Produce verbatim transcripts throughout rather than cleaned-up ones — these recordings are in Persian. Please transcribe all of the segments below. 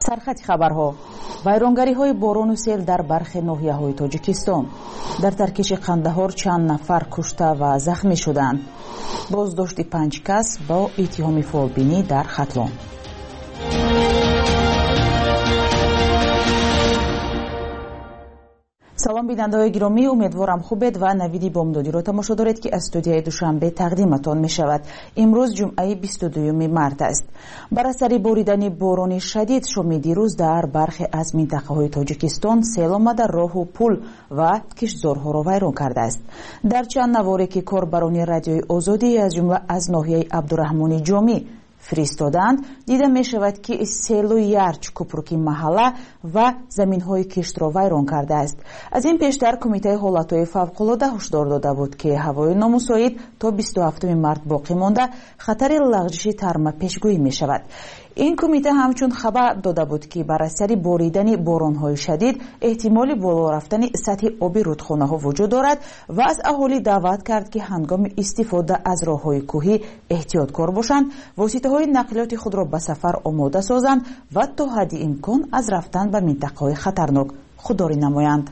сархати хабарҳо. вайронгариҳои борону сел дар бархи ноҳияҳои тоҷикистон. дар таркиши қандаҳор чанд нафар кушта ва захмӣ шуданд. боздошти панҷ кас бо иттиҳоми фолбинӣ дар хатлон. салом бинандаҳои гиромӣ, умедворам хубед ва навиди бомдодиро тамошо доред ки аз студияи душанбе тақдиматон мешавад. имрӯз ҷумъаи бисту дуюми март аст. бар асари боридани борони шадид шоми дирӯз дар бархе аз минтақаҳои тоҷикистон сел омада роҳу пул ва киштзорҳоро вайрон кардааст. дар чанд наворе ки корбарони радиои озодӣ аз ҷумла аз ноҳияи абдураҳмони ҷомӣ фиристоданд, дида мешавад ки селу ярч купруки маҳалла ва заминҳои киштро вайрон кардааст. аз ин пештар кумитаи ҳолатҳои фавқулода ҳушдор дода буд ки ҳавои номусоид то бисту ҳафтуми март боқӣ монда хатари лағжиши тарма пешгӯӣ мешавад. ин кумита ҳамчун хабар дода буд ки бар асари боридани боронҳои шадид эҳтимоли боло рафтани сатҳи оби рудхонаҳо вуҷуд дорад ва аз аҳолӣ даъват кард ки ҳангоми истифода аз роҳҳои кӯҳӣ эҳтиёткор бошанд, воситаҳои нақлиёти худро ба сафар омода созанд ва то ҳадди имкон аз рафтан ба минтақаҳои хатарнок худдорӣ намоянд.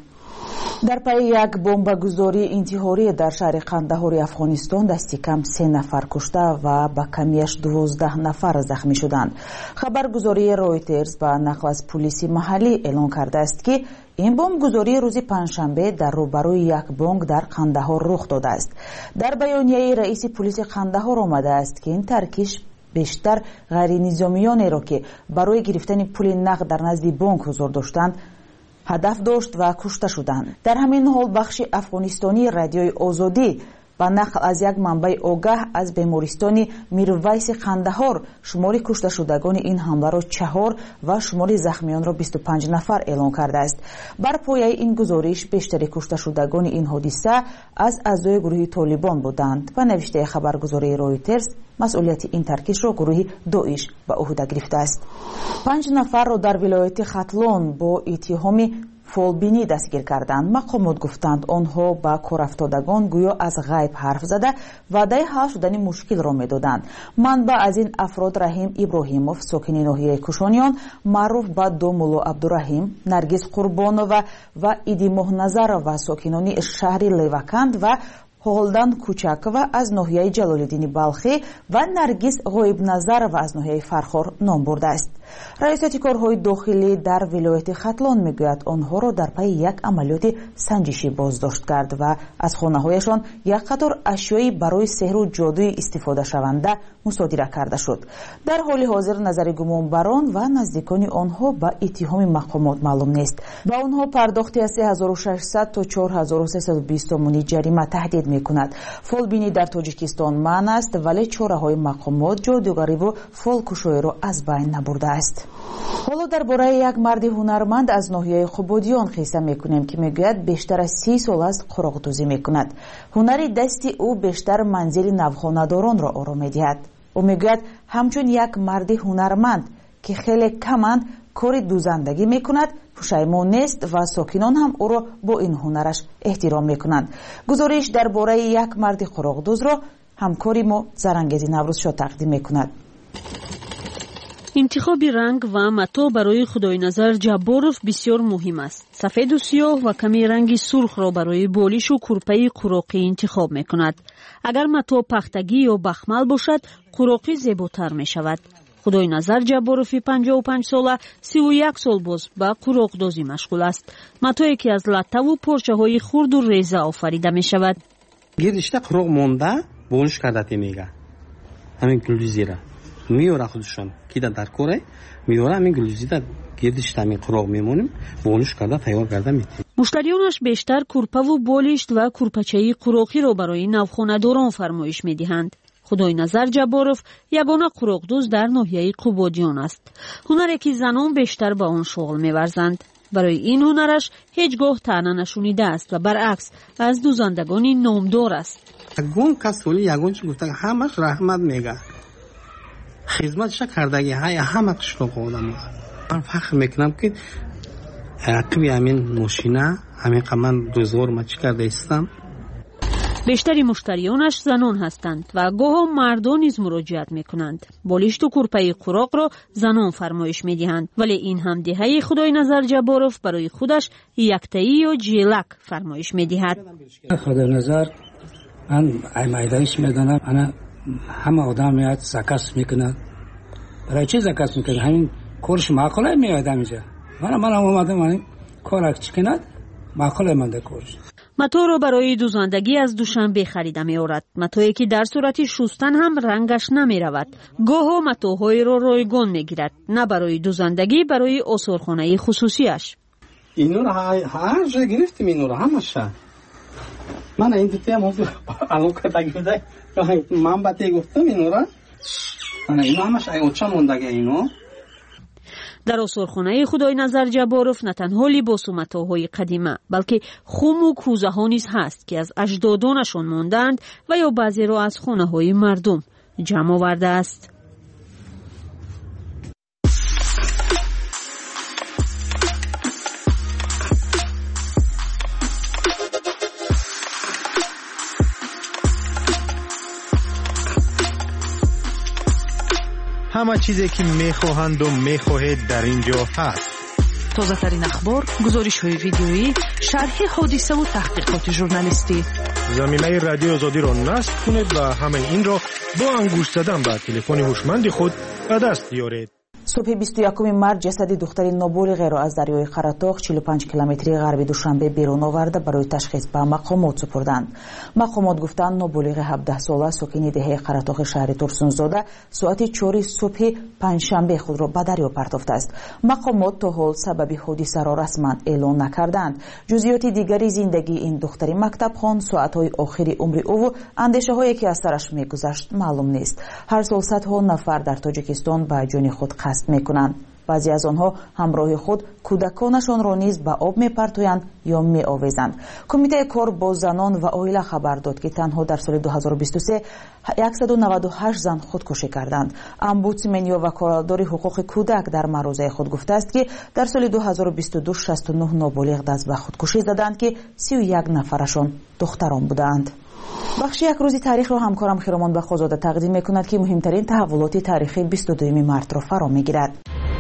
дар пайи як бомбагузории интиҳорӣ дар шаҳри қандаҳори афғонистон дасти кам се нафар кушта ва ба камияш дувоздаҳ нафар захмӣ шуданд. хабаргузории Reuters ба нақл аз пулиси маҳаллӣ эълон кардааст ки ин бомбгузории рӯзи панҷшанбе дар рӯбарӯи як бонк дар қандаҳор рух додааст. дар баёнияи раиси пулиси қандаҳор омадааст ки ин таркиш бештар ғайринизомиёнеро ки барои гирифтани пули нақд дар назди бонк ҳузур доштанд ҳадаф дошт ва кушта шуданд. дар ҳамин ҳол бахши афғонистонии радиои озодӣ ба нақл аз як манбаи огаҳ аз бемористони мирвайси қандаҳор шумори кушташудагони ин ҳамларо чаҳор ва шумори захмиёнро бисту панҷ нафар эълон кардааст. бар пояи ин гузориш бештари кушташудагони ин ҳодиса аз аъзои гурӯҳи толибон буданд. ба навиштаи хабаргузории Reuters масъулияти ин таркишро гурӯҳи доиш ба уҳда гирифтааст. панҷ нафарро дар вилояти Хатлон бо иттиҳоми фолбинӣ дастгир карданд. мақомот гуфтанд онҳо ба корафтодагон гӯё аз ғайб ҳарф зада ваъдаи ҳал шудани мушкилро медоданд. манбаъ аз ин афрод Раҳим Иброҳимов, сокини ноҳияи Кушониён, маъруф ба Домуло Абдураҳим, Наргиз Қурбонова ва Иди Моҳназарова, сокинони шаҳри Леваканд ва ҳолдан Кучакова аз ноҳияи Ҷалолиддини Балхӣ ва Наргиз Ғоибназарова аз ноҳияи Фархор ном бурдааст. раисати корҳои дохилӣ дар вилояти Хатлон мегӯяд онҳоро дар пайи як амалиёти санҷишӣ боздошт кард ва аз хонаҳояшон як қатор ашёи барои сеҳру ҷодуи истифодашаванда мусодира карда шуд. дар ҳоли ҳозир назари гумонбарон ва наздикони онҳо ба иттиҳоми мақомот маълум нест. ба онҳо пардохти аз се ҳазору шашсад то чор ҳазору сесаду бист сомони ҷарима таҳдид мекунад. фолбинӣ дар Тоҷикистон маън аст, вале чораҳои мақомот ҷодугариву фолкушоиро аз байн набурдааст. ҳоло дар бораи як марди ҳунарманд аз ноҳияи Қубодиён қисса мекунем ки мегӯяд бештар аз си сол аст қуроқдӯзӣ мекунад. ҳунари дасти ӯ бештар манзили навхонадоронро ором медиҳад. ӯ мегӯяд ҳамчун як марди ҳунарманд ки хеле каманд кори дӯзандагӣ мекунад, пушаймон нест ва сокинон ҳам ӯро бо ин ҳунараш эҳтиром мекунанд. гузориш дар бораи як марди қуроқдӯзро ҳамкори мо Зарангези Наврӯзшо тақдим мекунад. интихоби ранг ва мато барои Худойназар Ҷабборов бисёр муҳим аст. сафеду сиёҳ ва ками ранги сурхро барои болишу курпаи қуроқӣ интихоб мекунад. агар мато пахтагӣ ё бахмал бошад, қуроқӣ зеботар мешавад. Худойназар Ҷабборови панҷоҳу панҷ сола сиву як сол боз ба қуроқдозӣ машғул аст. матое ки аз латтаву порчаҳои хурду реза офарида мешавад. гирдишта қуроқ монда болиш кардати мега ҳамин гулӯзира миёра худшон кида дар коре миёра ҳамин гулӯзида гирдишта ҳамин қуроқ мемоним болиш карда тайёр карда метавонем. муштариёнаш бештар курпаву болишт ва курпачаи қуроқиро барои навхонадорон фармоиш медиҳанд. Худойназар Ҷабборов ягона қуроқдӯз дар ноҳияи Қубодиён аст. ҳунаре ки занон бештар ба он шуғл меварзанд. барои ин ҳунараш ҳеҷ гоҳ таъна нашунидааст ва баръакс аз дӯзандагони номдор аст. ягон кас соли ягон чи гуфта ҳамаш раҳмат мега хизматша кардаги ҳама қишлоқо одам. ман фахр мекунам ки ақиби ҳамин мошина ҳамин қаман рӯзгор ма чӣ карда истам. بیشتری مشتریانش زنان هستند و گاه مردان نیز مراجعت میکنند. بالشت و کورپه قراق را زنان فرمایش میدهند، ولی این هم دهه خدای نظر جباروف برای خودش یکتایی یا جیلک فرمایش میدهد. خدای نظر من ایمایدایش میدانم، انا همه آدم میاد زکاس میکنه. برای چی زکاس میکنه؟ همین کارش معقوله میاد اینجا. من من اومدم من کارک چیکند معقوله من در کارش. متو را برای دوزندگی از دوشنبه خریده می آورد. متویی که در صورت شستن هم رنگش نمی رود. گاه متوهای را رایگان می گیرد. نه برای دوزندگی، برای آثارخانه خصوصیش. اینو را هر جا گرفتیم، اینو را همش. من این دوتی هم الان که تگیده من باتی گفتم اینو را. اینو همش ایوچه موندگه اینو. در آثارخانه خدای نظر جباروف نه تنها لباس و متاعهای قدیمه، بلکه خم و کوزه ها نیز هست که از اجدادانشان ماندند و یا بعضی را از خانه های مردم جمع آورده است. همه چیزی که میخواهند و میخواهید در اینجا هست. تازه ترین اخبار، گزارش های ویدیویی، شرح حادثه و تحقیقات ژورنالیستی. زمینه رادیو آزادی را نصب کنید و همه این را با انگشت زدن به تلفن هوشمند خود به دست بیارید. صبح بیست و یکم مارس جسد دختری نابالغ را از دریای خرطاخ چهل و پنج کیلومتری غربی دوشنبه بیرون آورده برای تشخیص به مقامات سپردند. مقامات گفتند نابالغ هفده ساله ساکن دهه خرطاخ شهر ترسونزاده ساعت چهار صبح پنجشنبه خود را به دریا پرتافته است. مقامات تا حال سبب حادثه را رسما اعلام نکردند. جزئیات دیگری زندگی این دختری مکتب خوان، ساعت‌های آخری عمر او و اندیشه‌هایی که از سرش می‌گذشت معلوم نیست. هر سال صدها نفر در تاجیکستان به جان خود قصد میکنند. بعضی از آنها همراه خود کودکانشان را نیز به آب میپرتویند یا میآویزند. کمیته کار با زنان و عائله خبر داد که تنها در سال دو هزار و بیست و سه صد و نود و هشت زن خودکشی کردند. امبودسمن یا وکالتدار حقوق کودک در مروزه خود گفته است که در سال دو هزار و بیست و دو شصت و نه نابالغ دست به خودکشی زدند که سی و یک نفرشان دختران بودند. بخش یک روزی تاریخ را همکارم خیرمان بخوزاده تقدیم میکند که مهمترین تحولات تاریخی بیست و دوم مارس را فرا میگیرد.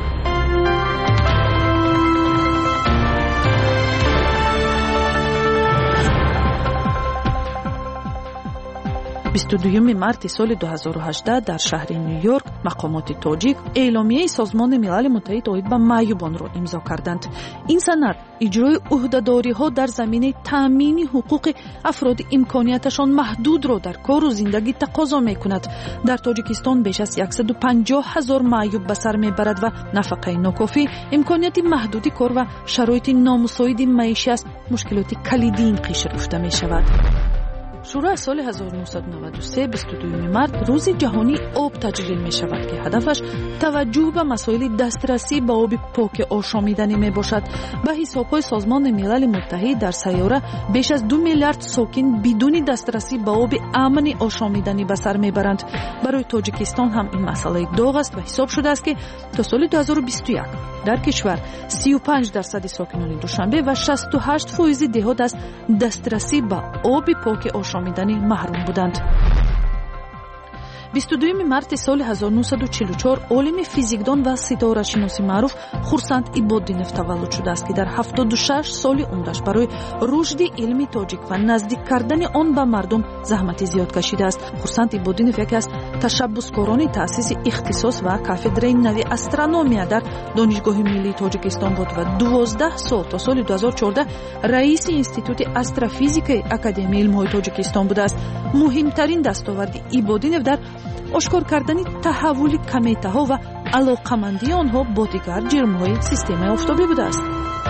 بیست و دوم مارس سال دو هزار و هجده در شهر نیویورک مقامات تاجیک اعلامیه سازمان ملل متحد آید به معیوبان را امضا کردند. این سند اجرای عهده‌داری‌ها در زمینه تامین حقوق افراد امکانیتشان محدود را در کار و زندگی تقاضا می‌کند. در تاجیکستان بیش از صد و پنجاه هزار معیوب به سر می‌برد و نفقه ناکافی، امکانیت محدودی کار و شرایط نامساعد معیشت از مشکلات کلیدی این قشر گفته می‌شود. شورای سال هزار و نهصد و نود و سه بیست و دوم مارس روز جهانی آب تجلیل می شود که هدفش توجه به مسائل دسترسی به آب پاک آشامیدنی می باشد. به حساب‌های سازمان ملل متحد در سیاره بیش از دو میلیارد ساکن بدون دسترسی به آب امن آشامیدنی به سر میبرند. برای تاجیکستان هم این مسئله داغ است و حساب شده است که تا سال دو هزار و بیست و یک در کشور سی و پنج درصد ساکنان دوشنبه و شصت و هشت فیصد دهات از دسترسی به آب پاک آشامیدنی محروم بودند. بیست و دوم مارس سال هزار و نهصد و چهل و چهار عالم فیزیکدان و ستاره‌شناس معروف خورسند ایبادینف تولد شده است که در هفتاد و شش سال عمرش برای رشد علمی تاجیک و نزدیک کردن آن به مردم زحمت زیاد کشیده است. خورسند ایبادینف یکی از تشبثکاران تأسیس اختصاص و کافدره نوی استرونومیا در دانشگاه ملی تاجیکستان بود و دوازده سال تا سال دو هزار و چهارده رئیس انستیتوت استروفیزیک اکادمی علم‌های تاجیکستان بوده است. مهمترین دستاورد ایبادینف در اشکار کردن تحول کمیته ها و علاقمندی آنها با دیگر جرم های سیستم آفتابی بوده است.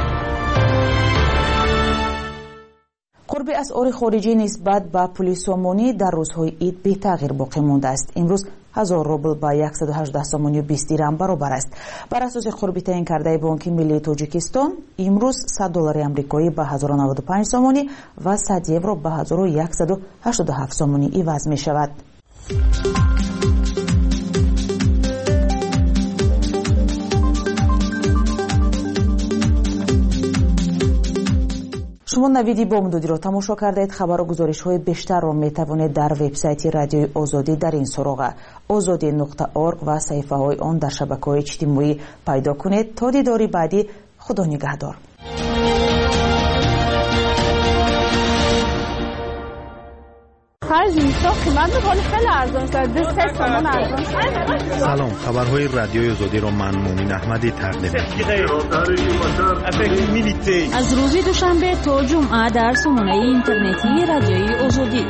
قرب اسعار خارجی نسبت به پول سومانی در روزهای عید بی تغییر باقی مانده است. امروز هزار روبل با صد و هجده سومانی و بیست درهم برابر است. بر اساس قربی تعیین کرده بانک ملی تاجیکستان امروز صد دلار آمریکایی به هزار و نود و پنج سومانی و صد یورو به هزار و صد و هشتاد و هفت سومانی عوض می شود. شما نویدی بامدادی را تماشا کردید. خبر و گزارش های بیشتر را می توانید در وبسایت رادیوی آزادی در این سراغ آزادی نقطه اورگ و صفحه های آن در شبکه‌های اجتماعی پیدا کنید. تا دیداری بعدی، خدا نگهدار. سلام، خبرهای رادیوی آزادی را من مومن احمدی تقدیم می‌کنم. از روز دوشنبه تا جمعه در سامانه اینترنتی رادیوی آزادی.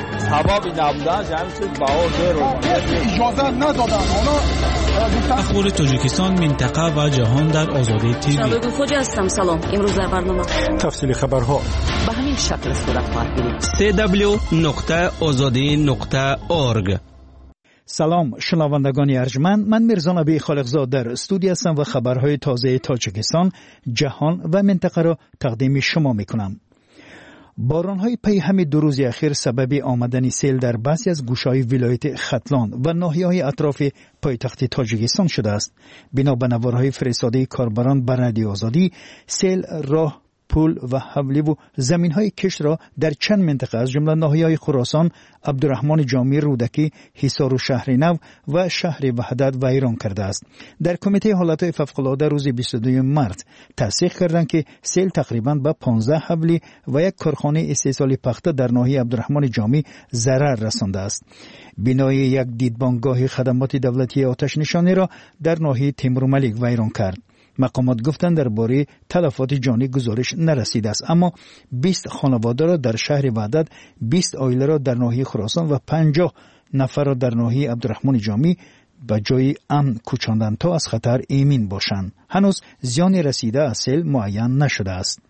اخبار تاجیکستان، منطقه و جهان در آزادی تیوی. شبکه فوج هستم. سلام. امروز در برنامه تفصیل خبرها به همین شکل صورت خواهد گرفت. دبلیو دبلیو دبلیو نقطه آزادی نقطه اورگ. سلام شنوندگان ارجمند، من میرزا نبی خالقزاد در استودیو هستم و خبرهای تازه تاجیکستان، جهان و منطقه را تقدیم شما میکنم. بارانهای پی همه دو روز اخیر سبب آمدن سیل در بعضی از گوشه‌های ولایت ختلان و ناحیه‌های اطراف پایتخت تاجیکستان شده است. بنا به نوارهای فرستاده کاربران بر رادیو آزادی، سیل راه، پول و حولی و زمین‌های کشت را در چند منطقه از جمله ناحیه‌های خراسان، عبدالرحمن جامی رودکی، حصار و شهر نو و شهر وحدت ویران کرده است. در کمیته حالات فوق‌العاده روز بیست و دوم مارس تصدیق کردند که سیل تقریباً به پانزده حولی و یک کارخانه استحصال پخته در ناحیه عبدالرحمن جامی ضرر رسانده است. بنای یک دیدبانگاه خدمات دولتی آتش نشانی را در ناحیه تیمورملک ویران کرد. مقامات گفتند درباره تلفات جانی گزارش نرسیده است، اما بیست خانواده را در شهر وحدت، بیست عائله را در ناحیه خراسان و پنجاه نفر را در ناحیه عبدالرحمن جامی به جای امن کوچاندند تا از خطر ایمن باشند. هنوز زیان رسیده از سیل معین نشده است.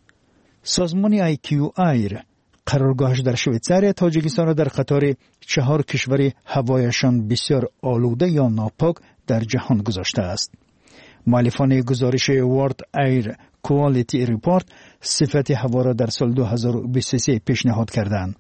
سازمان آی کیو ایر قرارگاهش در شویتزار تاجیکستان را در قطار چهار کشور هوایشان بسیار آلوده یا ناپاک در جهان گذاشته است. مؤلفان گزارش ورلد ایر کوالیتی ریپورت صفت هوا را در سال دو هزار و بیست و سه پیشنهاد کردند.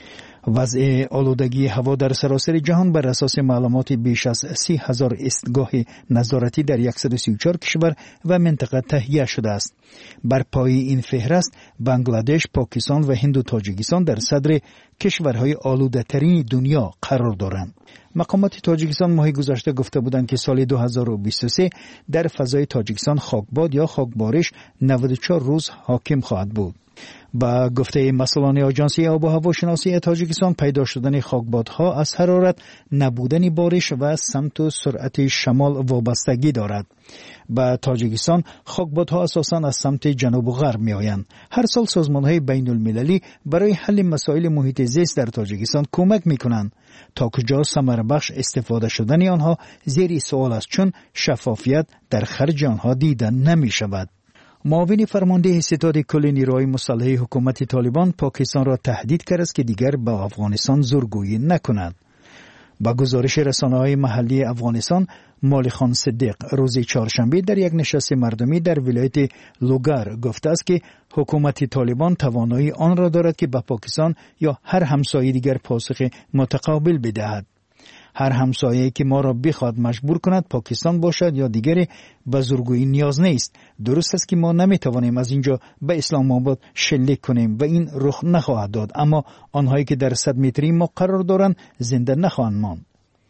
وضع آلودگی هوا در سراسر جهان بر اساس معلومات بیش از سی هزار ایستگاه نظارتی در صد و سی و چهار کشور و منطقه تهیه شده است. بر پای این فهرست بنگلادش، پاکستان و هند و تاجیکستان در صدر کشورهای آلوده ترین دنیا قرار دارند. مقامات تاجیکستان ماه گذشته گفته بودند که سال دو هزار و بیست و سه در فضای تاجیکستان خاکباد یا خاکبارش نود و چهار روز حاکم خواهد بود. با گفته مسئولان آژانس آب و هوا شناسی تاجیکستان، پیدا شدن خاکبادها از حرارت، نبودن بارش و سمت و سرعت شمال وابستگی دارد. با تاجیکستان خاکبادها اساساً از سمت جنوب و غرب می آیند. هر سال سازمان‌های بین المللی برای حل مسائل محیط زیست در تاجیکستان کمک می کنند. تا کجا ثمر بخش استفاده شدن آنها زیر سوال است، چون شفافیت در خرج آنها دیده نمی شود. معاون فرمانده ستاد کل نیروهای مسلح حکومت طالبان پاکستان را تهدید کرد است که دیگر به افغانستان زورگویی نکند. با گزارش رسانه‌های محلی افغانستان، مالی خان صدیق روز چهارشنبه در یک نشست مردمی در ولایت لوگر گفته است که حکومت طالبان توانایی آن را دارد که به پاکستان یا هر همسایه دیگر پاسخ متقابل بدهد. هر همسایه‌ای که ما را بخواد مجبور کند پاکستان باشد یا دیگری، به زورگویی نیاز نیست. درست است که ما نمیتوانیم از اینجا به اسلام آباد شلیک کنیم و این رخ نخواهد داد، اما آنهایی که در صد متری ما قرار دارند زنده نخواهند ماند.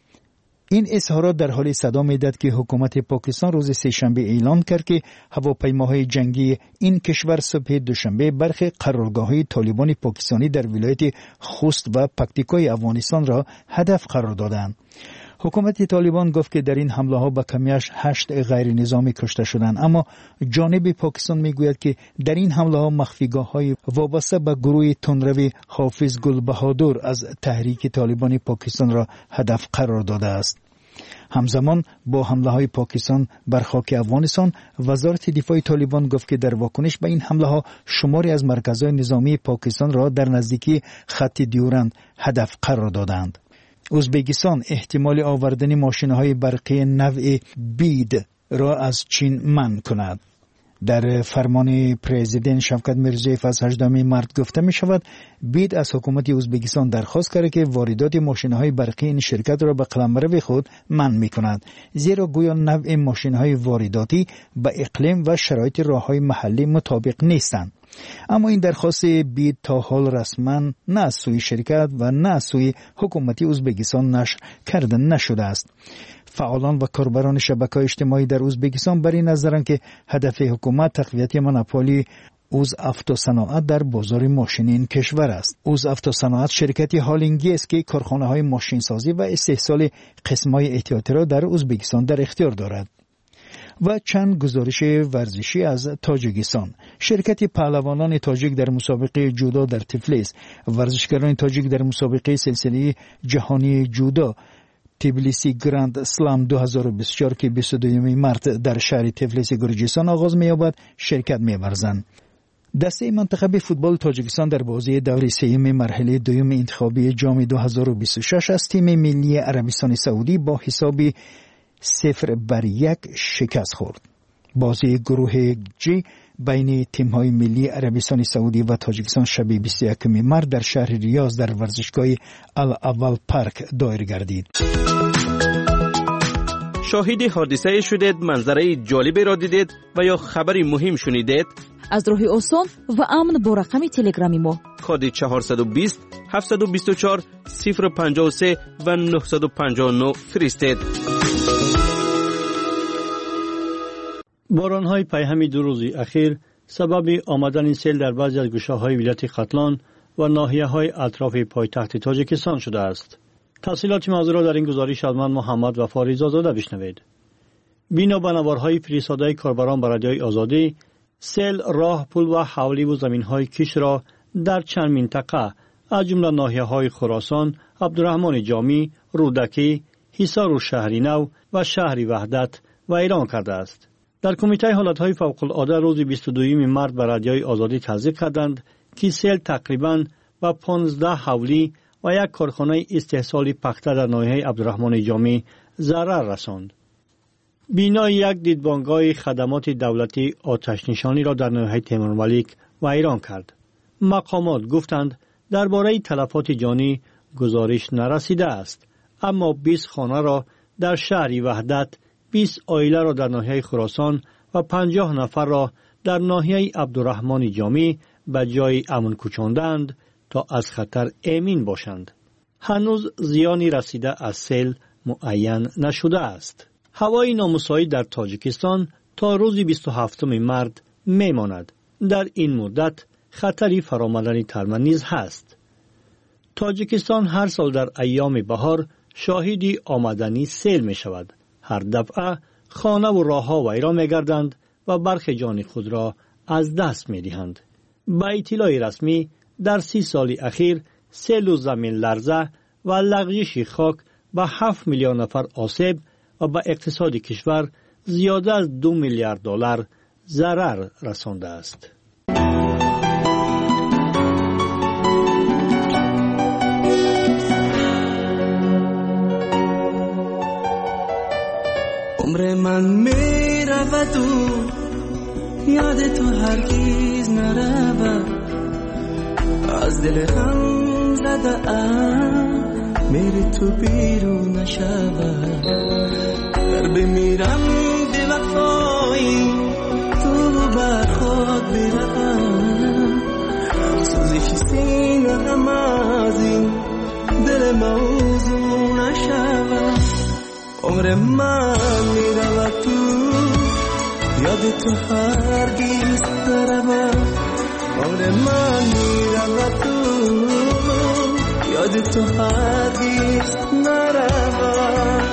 این اظهارات در حال صدا می‌دهد که حکومت پاکستان روز سه‌شنبه اعلام کرد که هواپیماهای جنگی این کشور صبح دوشنبه برخی قرارگاه‌های طالبان پاکستانی در ولایت خوست و پکتیکای افغانستان را هدف قرار دادند. حکومت طالبان گفت که در این حمله ها به کمیش هشت غیر نظامی کشته شدند، اما جانب پاکستان میگوید که در این حمله ها مخفیگاه های وابسته به گروه تندروی حافظ گل بهادر از تحریک طالبان پاکستان را هدف قرار داده است. همزمان با حمله های پاکستان بر خاک افغانستان، وزارت دفاع طالبان گفت که در واکنش به این حمله ها شماری از مرکزهای نظامی پاکستان را در نزدیکی خط دیورند هدف قرار دادند. ازبکستان احتمال آوردن ماشین‌های برقی نوع بید را از چین منع کند. در فرمان پرزیدنت شوکت میرزیوف از هجدهم مارس گفته می شود بید از حکومت ازبکستان درخواست کرده که واردات ماشین‌های برقی این شرکت را به قلمرو خود منع می کند، زیرا گویا نوع ماشین‌های وارداتی به اقلیم و شرایط راه‌های محلی مطابق نیستند. اما این درخواست بید تا حال رسما نه از سوی شرکت و نه از سوی حکومت ازبکستان نشر کرده نشده است. فعالان و کاربران شبکه‌های اجتماعی در ازبکستان بر این نظرند که هدف حکومت تقویت مونوپولی اوزافتوصناعت در بازار ماشین این کشور است. اوزافتوصناعت شرکتی هالندی است که کارخانه‌های ماشینسازی و استحصال قسم‌های احتیاطی را در ازبکستان در اختیار دارد. و چند گزارش ورزشی از تاجیکستان. شرکت پهلوانان تاجیک در مسابقه جودو در تفلیس، ورزشکاران تاجیک در مسابقه سلسله جهانی جودو تبلیسی گراند اسلام دو هزار و بیست و چهار که بیست و دوم مارس در شهر تفلیس گرجستان آغاز می‌یابد شرکت می‌ورزند. دسته منتخب فوتبال تاجیکستان در بازی دور سوم مرحله دوم انتخابی جام دو هزار و بیست و شش از تیم ملی عربستان سعودی با حسابی صفر بر یک شکست خورد. بازی گروه جی بین تیم‌های ملی عربستان سعودی و تاجیکستان شب بیست و یکم مارس در شهر ریاض در ورزشگاه الاول پارک دایر گردید. شاهد حادثه شدید، منظره جالبی را دیدید و یا خبری مهم شنیدید؟ از راه آسان و امن با رقم تلگرامی ما کد چهارصد و بیست هفتصد و بیست و چهار صفر پنجاه و سه و نهصد و پنجاه و نه فرستید. باران‌های پیهم دو روز اخیر سبب آمدن سیل در بعضی از گوشه‌های ولایت ختلان و ناحیه‌های اطراف پایتخت تاجیکستان شده است. تفصیلات موضوع را در این گزارش از من محمد وفا رضازاده بشنوید. بنا به نوارهای فرستاده کاربران به رادیوی آزادی، سیل راه، پل و حولی و زمین‌های کش را در چند منطقه از جمله ناحیه‌های خراسان، عبدالرحمن جامی، رودکی، حصار و شهر نو و شهر وحدت ویران کرده است. در کمیته حالتهای فوق‌العاده روز بیست و دوم مارس به رادیوی آزادی تصدیق کردند که سیل تقریباً به پانزده حولی و یک کارخانه استحصال پخته در ناحیه عبدالرحمن جامی ضرر رساند. بینای یک دیدبانگاه خدمات دولتی آتش نشانی را در ناحیه تیمورملیک ویران کرد. مقامات گفتند درباره تلفات جانی گزارش نرسیده است، اما بیست خانه را در شهر وحدت، بیست عائله را در ناحیه خراسان و پنجاه نفر را در ناحیه عبدالرحمن جامی به جای امن کوچاندند تا از خطر امین باشند. هنوز زیانی رسیده از سیل معین نشده است. هوای نامساعد در تاجیکستان تا روز بیست و هفتم مارس میماند. در این مدت خطری فرآمدن ترمه نیز هست. تاجیکستان هر سال در ایام بهار شاهدی آمدنی سیل می شود. هر دفعه خانه و راه‌ها ویران می‌گردند و برخی جان خود را از دست می‌دهند. با اطلاع رسمی در سی سال اخیر سیل و زمین لرزه و لغزش خاک به هفت میلیون نفر آسیب و به اقتصاد کشور زیاده از دو میلیارد دلار ضرر رسانده است. عمر من می رود و یاد تو هرگیز نرود، از دل هم زده ام میری تو بیرون نشود. در بمیرم به وفایی تو بر خود برم، سوزش سینه هم از این دل موضوع نشود. عمر من میرود تو یاد تو هرگیز نرود. عمر من میرود تو یاد تو هرگیز نرود.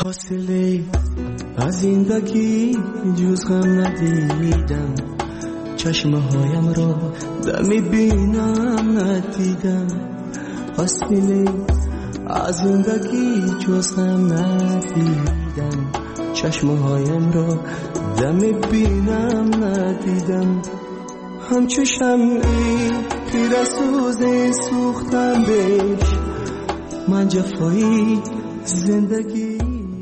حاصله از زندگی جز غم ندیدم، چشمه هایم را دمی بینم ندیدم. حاصله از زندگی جز غم ندیدم، چشمه هایم را دمی بینم ندیدم. همچو شمعی تیر سوز سوختم بهش، من جفایی زندگی.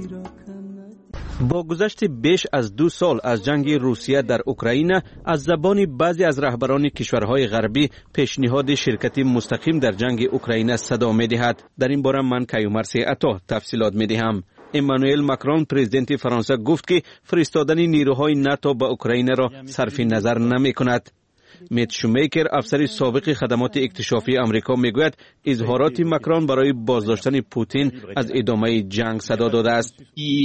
با گذشت بیش از دو سال از جنگ روسیه در اوکراین، از زبان بعضی از رهبران کشورهای غربی پیشنهاد شرکت مستقیم در جنگ اوکراین صدا می‌دهد. در این باره من کیومرث عطا تفصیلات می‌دهم. امانوئل ماکرون پرزیدنت فرانسه گفت که فرستادن نیروهای ناتو به اوکراین را صرف نظر نمی‌کند. میت شومیکر افسر سابق خدمات اکتشافی آمریکا میگوید اظهارات ماکرون برای بازداشتن پوتین از ادامه جنگ صدا داده است.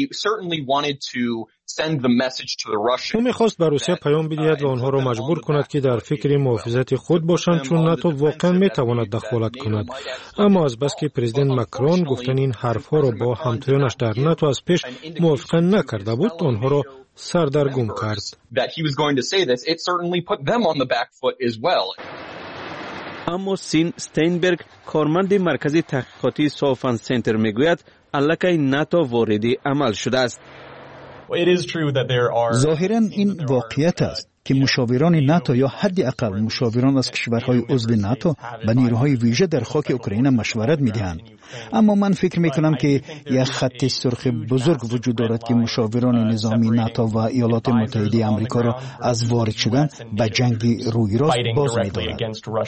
او میخواست به روسیه پیام بدهد و آنها را مجبور کند که در فکر محافظت خود باشند، چون ناتو واقعا میتواند دخالت کند. اما از بس که پرزیدنت ماکرون گفتن این حرفها را با همتایانش در ناتو از پیش موافقه نکرده بود، آنها را سردرگم کرد. اما سین استینبرگ کارمند مرکز تحقیقاتی سوفن سنتر میگوید الکی ناتو وارد عمل شده است. ظاهراً این واقعیت است که مشاوران ناتو یا حداقل مشاوران از کشورهای عضو ناتو به نیروهای ویژه در خاک اوکراین مشورت می‌دهند. اما من فکر می‌کنم که یک خط سرخ بزرگ وجود دارد که مشاوران نظامی ناتو و ایالات متحده آمریکا را از وارد شدن به جنگ روی راست باز می‌دارد.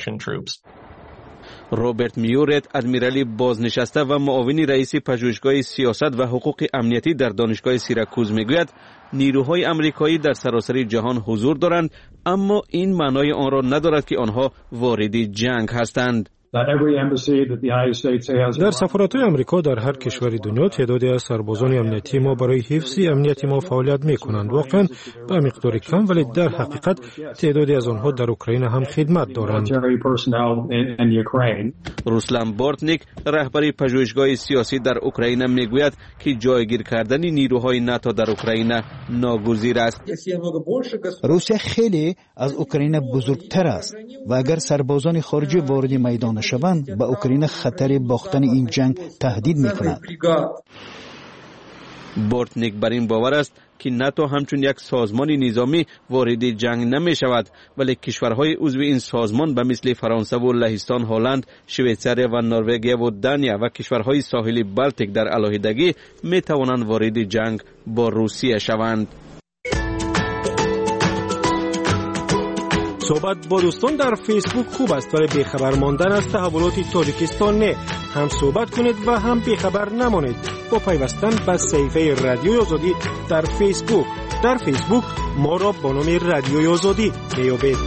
روبرت میورت ادمیرالی بازنشسته و معاون رئیس پژوهشگاه سیاست و حقوق امنیتی در دانشگاه سیراکوز میگوید نیروهای آمریکایی در سراسر جهان حضور دارند، اما این معنای آن را ندارد که آنها وارد جنگ هستند. در سفارت‌های آمریکا در هر کشور دنیا تعدادی از سربازان امنیتی ما برای حفظ امنیت ما فعالیت می‌کنند. واقعاً به مقدار کم، ولی در حقیقت تعدادی از آنها در اوکراین هم خدمت دارند. روسلان بورتنیک رهبر پژوهشگاه سیاسی در اوکراین میگوید که جایگیر کردن نیروهای ناتو در اوکراین ناگزیر است. روسیه خیلی از اوکراین بزرگتر است و اگر سربازان خارجی وارد میدان شوند به اوکراین خطر باختن این جنگ تهدید می‌کند. بورتنیک بر این باور است که ناتو همچون یک سازمان نظامی وارد جنگ نمی شود، ولی کشورهای عضو این سازمان به مثل فرانسه و لهستان، هلند، شویتزار و نروژ و دانیا و کشورهای ساحلی بالتیک در علاهیدگی می توانند وارد جنگ با روسیه شوند. صحبت با دوستان در فیسبوک خوب است، ولی بیخبر ماندن از تحولات تاجیکستان نه. هم صحبت کنید و هم بیخبر نمانید با پیوستن به صفحه رادیوی آزادی در فیسبوک. در فیسبوک ما را با نام رادیوی آزادی میابید.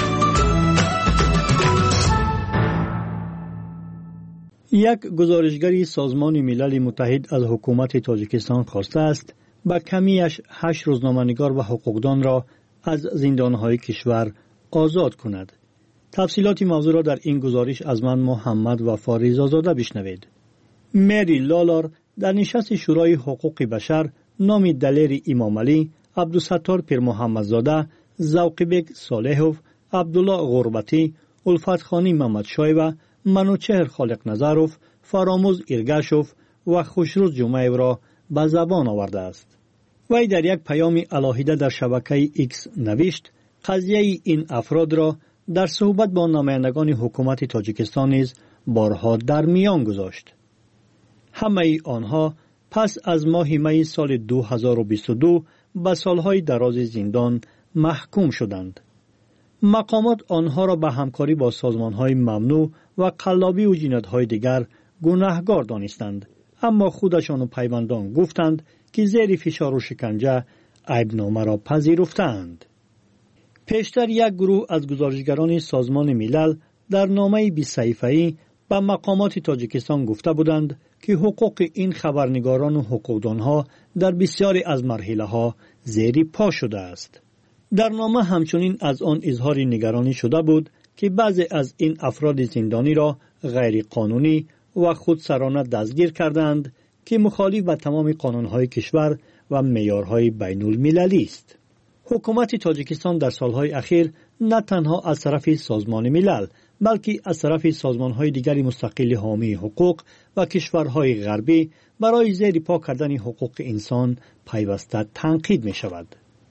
یک گزارشگری سازمان ملل متحد از حکومت تاجیکستان خواسته است با کمیش هشت روزنامه‌نگار و حقوقدان را از زندانهای کشور آزاد کند. تفصیلات موضوع را در این گزارش از من محمد وفا رضازاده بشنوید. مری لالار در نشست شورای حقوق بشر نام دلیر امام علی، عبدالستار پیر محمدزاده، ذوقبک صالحوف، عبدالله غربتی، الفت خانی محمد شایو، منوچهر خالق نظروف، فراموز ایرگشوف و خوشروز جمعیو را به زبان آورده است. وی در یک پیام علاهیده در شبکه ایکس نوشت قضیه این افراد را در صحبت با نمایندگان حکومت تاجیکستان نیز بارها در میان گذاشت. همه آنها پس از ماه می سال دو هزار و بیست و دو به سالهای دراز زندان محکوم شدند. مقامات آنها را به همکاری با سازمانهای ممنوع و قلابی و جنایت‌های دیگر گناهکار دانستند، اما خودشان و پیوندان گفتند که زیر فشار و شکنجه عیبنامه را پذیرفتند. پیشتر یک گروه از گزارشگران سازمان ملل در نامه بیست صفحه‌ای به مقامات تاجیکستان گفته بودند که حقوق این خبرنگاران و حقوقدانها در بسیاری از مرحله‌ها زیر پا شده است. در نامه همچنین از آن اظهار نگرانی شده بود که بعضی از این افراد زندانی را غیر قانونی و خودسرانه دستگیر کردند که مخالف با تمام قانون‌های کشور و معیارهای بین‌المللی است. حکومت تاجیکستان در سالهای اخیر نه تنها از طرف سازمان ملل بلکه از طرف سازمان‌های دیگر مستقل حامی حقوق و کشورهای غربی برای زیر پا کردن حقوق انسان پیوسته تنقید می‌شود.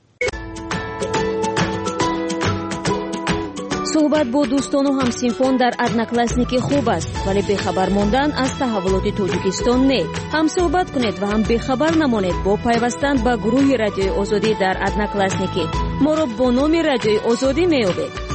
صحبت با دوستان و همسینفون در ادناکلاسنیکی خوب است، ولی بخبر ماندن از تحولات تاجیکستان نه. هم صحبت کنید و هم بخبر نمانید با پیوستن به گروه رادیوی آزادی در ادناکلاسنیکی. ما را با نام رادیوی آزادی می‌یابید.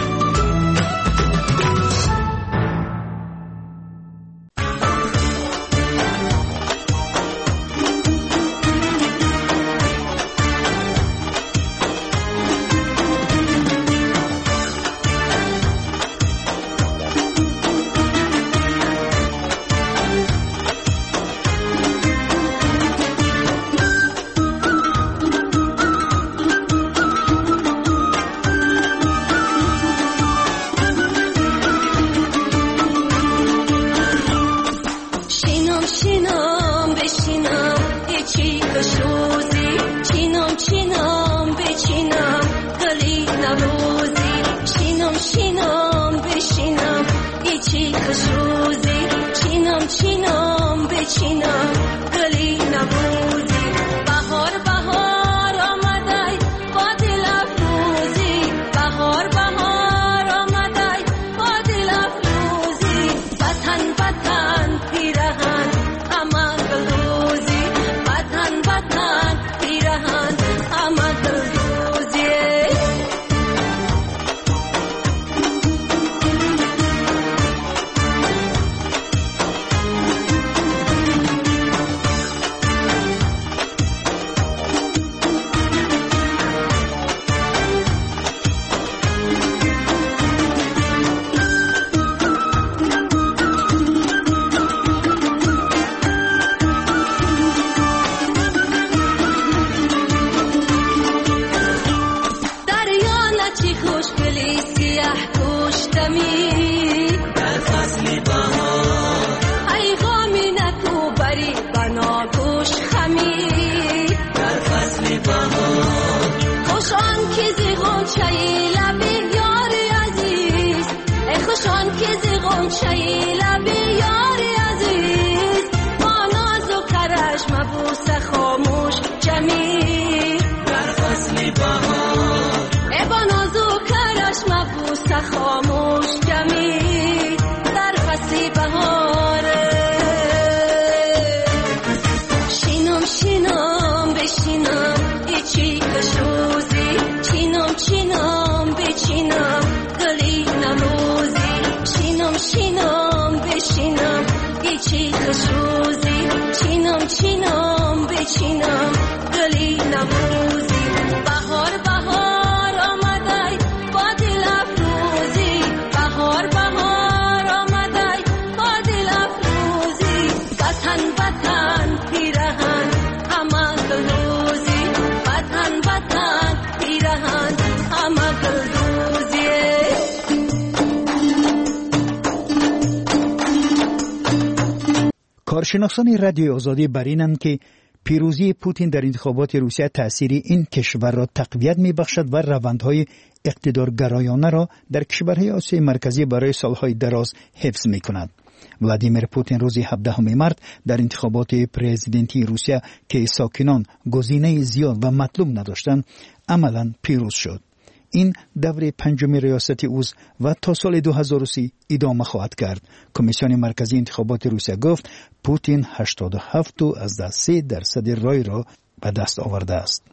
کارشناسان رادیوی آزادی بر اینند که پیروزی پوتین در انتخابات روسیه تأثیری این کشور را تقویت می‌بخشد و روندهای اقتدارگرایانه را در کشورهای آسیای مرکزی برای سالهای دراز حفظ می‌کند. ولادیمیر پوتین روز هفدهم مارت در انتخابات پرزیدنتی روسیه که ساکنان گزینه زیاد و مطلوب نداشتند عملاً پیروز شد. این دوره پنجم ریاست اوست و تا سال دو هزار و سی ادامه خواهد کرد. کمیسیون مرکزی انتخابات روسیه گفت پوتین هشتاد و هفت و از سه درصد رای را به دست آورده است.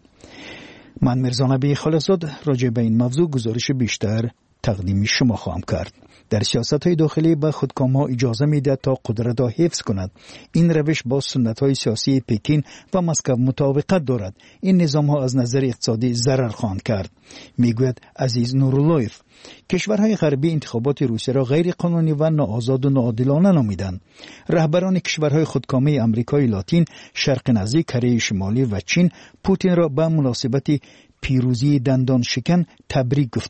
من میرزا نبی خالقزاد راجع به این موضوع گزارش بیشتر تقدیم شما خواهم کرد. در سیاست‌های داخلی به خودکام‌ها اجازه می‌دهد تا قدرت را حفظ کند. این روش با سنت‌های سیاسی پکین و مسکو مطابقت دارد. این نظام‌ها از نظر اقتصادی ضرر خواهند کرد. میگوید عزیز نوراللهیف. کشورهای غربی انتخابات روسیه را غیر قانونی و ناآزاد و ناعادلانه نامیدند. رهبران کشورهای خودکامه آمریکای لاتین، شرق نزدیک، کره شمالی و چین پوتین را به مناسبت پیروزی دندان شکن تبریک گفتند.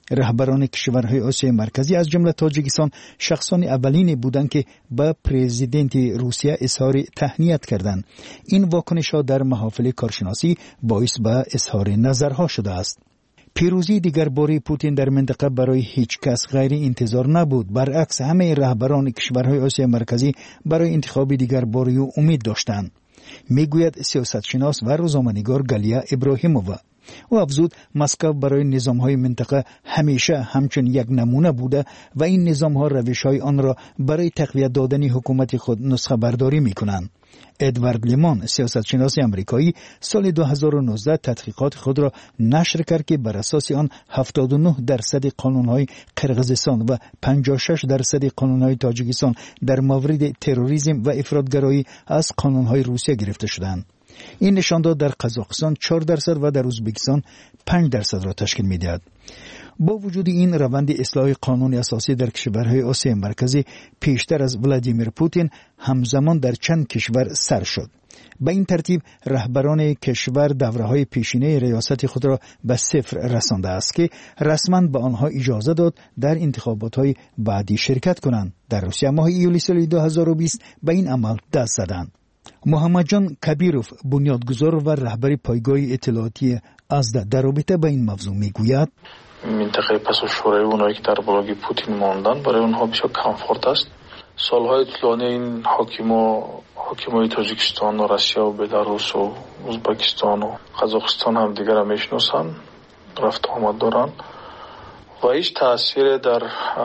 رهبران کشورهای آسیای مرکزی از جمله تاجیکستان شخصان اولین بودند که به پرزیدنت روسیه اظهار تهنیت کردند. این واکنش‌ها در محافل کارشناسی باعث به اظهار نظرها شده است. پیروزی دیگر باره پوتین در منطقه برای هیچ کس غیر انتظار نبود. برعکس همه رهبران کشورهای آسیای مرکزی برای انتخاب دیگر باره امید داشتند. میگوید سیاستشناس و روزنامه‌نگار گالیا ابراهیمووا. او افزود مسکو برای نظام‌های منطقه همیشه همچون یک نمونه بوده و این نظام‌ها روش‌های آن را برای تقویت دادن حکومت خود نسخه برداری می‌کنند. ادوارد لیمان سیاستشناس آمریکایی سال دو هزار و نوزده تحقیقات خود را نشر کرد که بر اساس آن هفتاد و نه درصد قانون‌های قرقیزستان و پنجاه و شش درصد قانون‌های تاجیکستان در مورد تروریسم و افراطگرایی از قانون‌های روسیه گرفته شدند. این نشان داد در قزاقستان چهار درصد و در ازبکستان پنج درصد را تشکیل می‌دهد. با وجود این روند اصلاح قانون اساسی در کشورهای آسیای مرکزی پیشتر از ولادیمیر پوتین همزمان در چند کشور سر شد. به این ترتیب رهبران کشور دوره‌های پیشینه ریاست خود را به صفر رسانده است که رسما به آنها اجازه داد در انتخابات‌های بعدی شرکت کنند. در روسیه ماه ایولی سال دو هزار و بیست به این عمل دست زدند. محمد جان کبیروف بنیادگذار و رهبر پایگاه اطلاعاتی ازدا در رابطه با این موضوع میگوید منطقه پاسوشوری اونایی که در بلاگی پوتین ماندن برای اونها بسیار کامفورت است. سالهای طولانی این حاکما حاکمای تاجیکستان و روسیه و بلاروس و ازبکستان و قزاقستان هم دیگر هم میشناسن، رفت آمد دارن و هیچ تأثیر در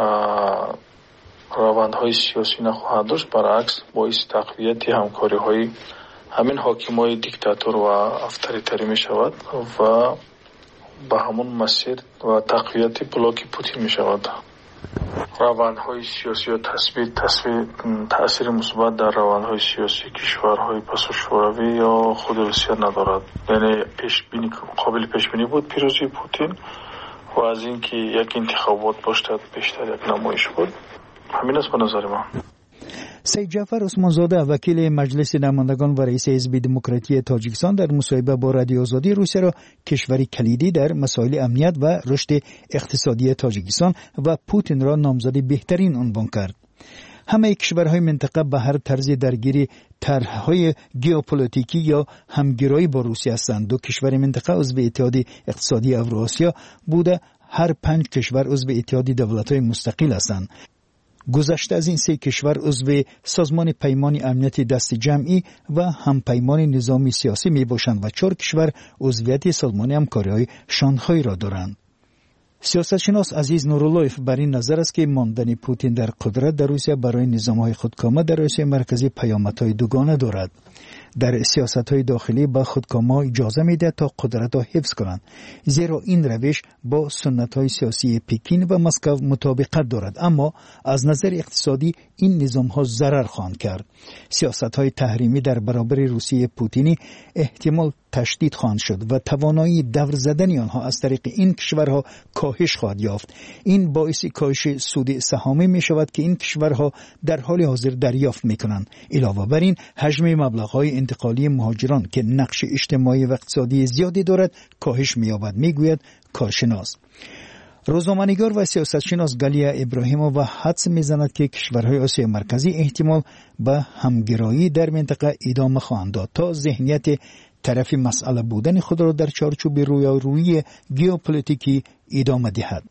روندهای سیاسی نخواهد داشت. برعکس باعث تقویت همکاری های همین حاکمای دیکتاتور و اتوریتری می شود و به همون مسیر و تقویت بلاک پوتین می شود. روندهای سیاسی و تثبیت تأثیر مثبت در روندهای سیاسی کشورهای پاسوشوروی یا خود روسیه ندارد. یعنی پیش بینی قابل پیش بینی بود پیروزی پوتین و از اینکه یک انتخابات باشد بیشتر یک نمایش بود. همین است به نظر من. سید جعفر عثمانزاده وکیل مجلس نمایندگان و رئیس حزب دموکراتی تاجیکستان در مصاحبه با رادیو آزادی روسیه را کشوری کلیدی در مسائل امنیت و رشد اقتصادی تاجیکستان و پوتین را نامزد بهترین عنوان کرد. همه کشورهای منطقه به هر طرز درگیری طرح‌های ژئوپلیتیکی یا همگرایی با روسیه هستند. دو کشور منطقه عضو اتحاد اقتصادی اوراسیا بوده، هر پنج کشور عضو اتحاد دولت‌های مستقل هستند. گذشته از این سه کشور عضو سازمان پیمان امنیت دست جمعی و همپیمان نظامی سیاسی می باشند و چهار کشور عضویت سازمان همکاری‌های شانگهای را دارند. سیاستشناس عزیز نوراللهیف بر این نظر است که ماندن پوتین در قدرت در روسیه برای نظام‌های خودکامه در آسیای مرکزی پیامدهای دوگانه دارد. در سیاست‌های داخلی با خودکامه اجازه می‌دهد تا قدرت را حفظ کنند، زیرا این روش با سنت‌های سیاسی پکین و مسکو مطابقت دارد، اما از نظر اقتصادی این نظام‌ها ضرر خواهند کرد. سیاست‌های تحریمی در برابر روسیه پوتینی احتمال تشدید خواهند شد و توانایی دور زدن آنها از طریق این کشورها کاهش خواهد یافت. این باعث کاهش سود سهامی می شود که این کشورها در حال حاضر دریافت می کنند. علاوه بر این حجم مبلغ‌های انتقالی مهاجران که نقش اجتماعی و اقتصادی زیادی دارد کاهش می یابد، می گوید کارشناس. روزنامه‌نگار و سیاستشناس گالیا ابراهیمووا حدس می‌زند که کشورهای آسیای مرکزی احتمال به همگرایی در منطقه ادامه خواهند داد تا ذهنیت طرف مسئله بودن خود را در چارچوب رویارویی ژئوپلیتیکی ادامه دهد.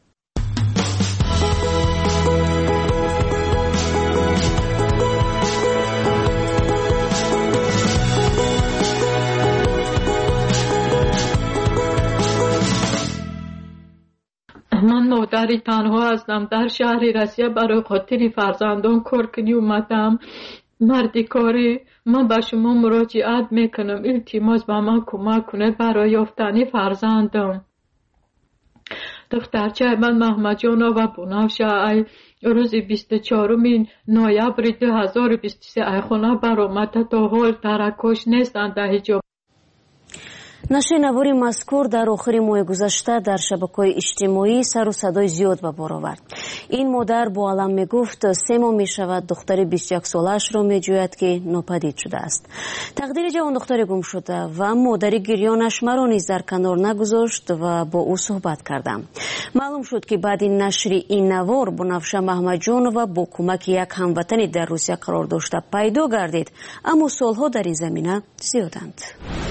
من مادری تنها هستم در شهر روسیه، برای خاطر فرزندان کار کنی اومدم. مردی کاری من به شما مراجعت میکنم، التماس به من کمک کنه برای یافتن فرزندم. دخترچه من محمد جانا و بنفشه ای روز بیست و چهارم نوامبر دو هزار و بیست و سه ای خونه برآمده، تا حال ترکش نیستند در حجاب. نشر نواری مذکور در آخر ماه گذشته در شبکه‌های اجتماعی سر و صدای زیاد به بار آورد. این مادر با علم میگفت سه ماه میشود دختر بیست و یک سالش را میجوید که ناپدید شده است. تقدیر جوان دختر گم شده و مادر گریانش مرا نیز در کنار نگذاشت و با او صحبت کردم. معلوم شد که بعد نشر این نوار بنفشه محمد جان و با کمک یک هموطنی در روسیه قرار داشته پیدا گردید، اما سالها در این زمینه زیادند.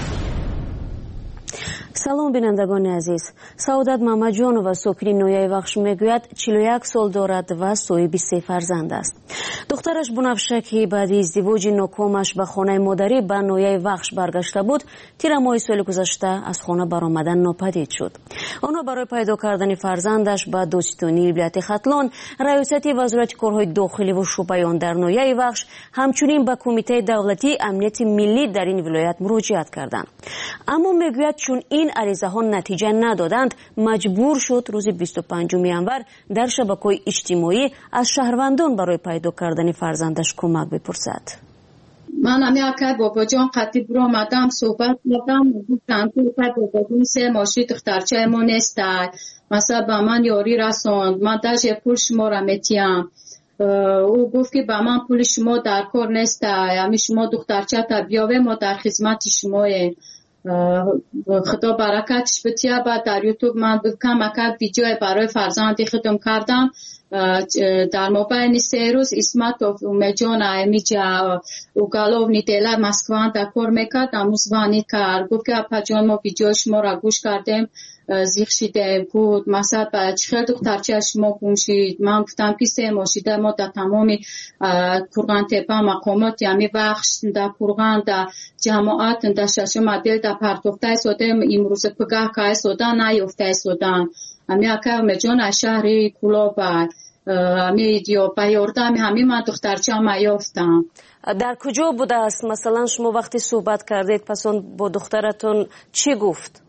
سلام بینندگان عزیز. سعادت محمدجانова ساکنی نویای وخش میگوید چهل و یک سال دارد و صاحب سه فرزند است. دخترش بنفشه که بعد ازدواج ناکامش به خانه مادری به نویای وخش برگشته بود، تیر ماه سال گذشته از خانه برآمدن ناپدید شد. آنها برای پیدا کردن فرزندش به دوستانی ولایت ختلان، ریاست وزارت کارهای داخلی و شعبه آن در نویای وخش، همچنین به کمیته دولتی امنیت ملی در این ولایت مراجعت کردند. اما میگوید چون این عریضه ها نتیجه ندادند، مجبور شد روز بیست و پنجم ژانویه در شبکه‌های اجتماعی از شهروندان برای پیدا کردن فرزندش کمک بپرسد. من هم یک بابا جان قطعی برو آمدم صحبت کردم، گفتم که بابا جون سه ماشی دخترچه ما نیست، مثلا به من یاری رساند، من داشت پول شما را میتیم. او گفت که به من پول شما در کار نیست، یعنی شما دخترچه تا بیاوه ما در خدمت شماییم. خدا برکتش بتیه. بعد در یوتیوب من کم اکد ویدیو برای فرزندی خودم کردم. در مابین سه روز اسمت اومجان امیجا اوگالوف نیدلر مسکوان در کار میکرد، اموزوانی کرد. گفت که اپا جان ما ویدیو شما را گوش کردیم، زیخ شیده بود مثلا چخیل دخترچه شما گم شید. من گفتم که سه ماشیده ما در تمامی کرغان تپه مقامات یعنی بخش در کرغان در جماعت در ششم عدل در پرتوفته سودم امروز پگاه که سودن نیفته سودن همی اکر مجان شهری کلابه همی دیو بیاردم همی من دخترچه هم یافتم. در کجا بوده است؟ مثلا شما وقتی صحبت کردید پس اون با دخترتون چی گفت؟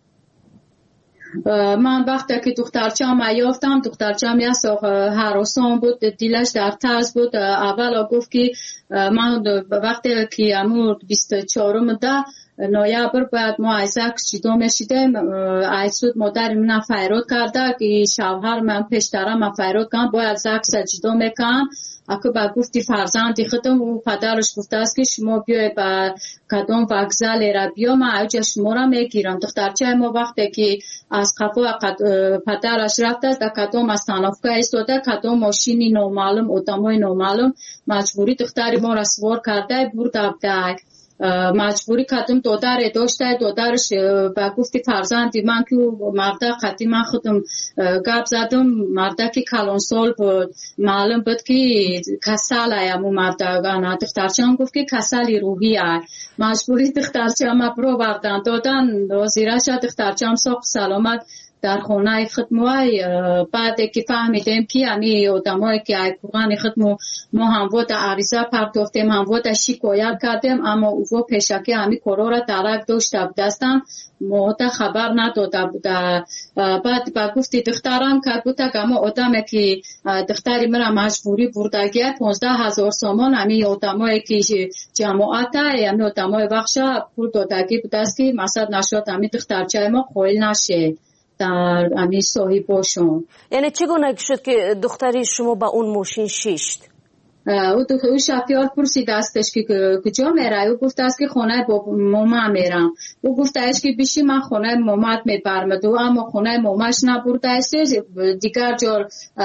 من وقتی که دخترچه‌ام یافتم، دخترچه‌م یه ساق هراسان بود، دیلش در ترس بود. اول گفت که من وقتی که امور بیست و چهارم ده نویبر باید ما ایزک جدا میشیدیم، ایسود مادر من فیراد کرده که شوهر من پیشتره من فیراد کنم باید زکس جدا میکنم. اکو با گفتی فرزندی خودم و پدرش گفته است که شما بیای با کدام وکزل را بیا من اوجه شما را میگیرم. دخترچه ما وقتی که از قفا پدرش رفته است در کدام از تنافکه ایستاده، کدام ماشینی نامعلوم ادامای نامعلوم مجبوری دختری ما را سوار کرده برده بده. مجبوری کدوم دادر داشته، دادرش با گفتی فرزندی من که مرده قطعی من خودم گپ زدم، مرده که کلان سال بود معلوم بود که کسل ایمو مردگان. دخترچه هم گفت که کسلی روحی های. مجبوری دخترچه هم برو بردن دادن زیرش. دخترچه هم ساق سلامت در خانه خدموی. بعد که فهمیدیم که همی آدمایی که ای قرآن خدمو ما هم وقت عریضه پرداختیم، هم وقت شکایت کردیم، اما او پیشکی همی کارا را درک داشته بودستم ما تا خبر نداده بوده. بعد با گفتی دخترم که گوته که ما آدمی که دختری مرا مجبوری بردگیه پانزده هزار سامان همی آدمایی که جماعت همی آدمای بخشه پول دادگی بوده است که مثلا نشد همی دخترچه ما خویل نشه در امی صاحب باشون. یعنی چگونه شد که دختری شما با اون ماشین شیشت؟ او دختر شفیار پرسید استش که کجا میره؟ او گفت است که خانه با ماما میرم. او گفت است که بیشی من خانه مامات میبرم دو، اما خانه ماماش نبرده است، دیگر جا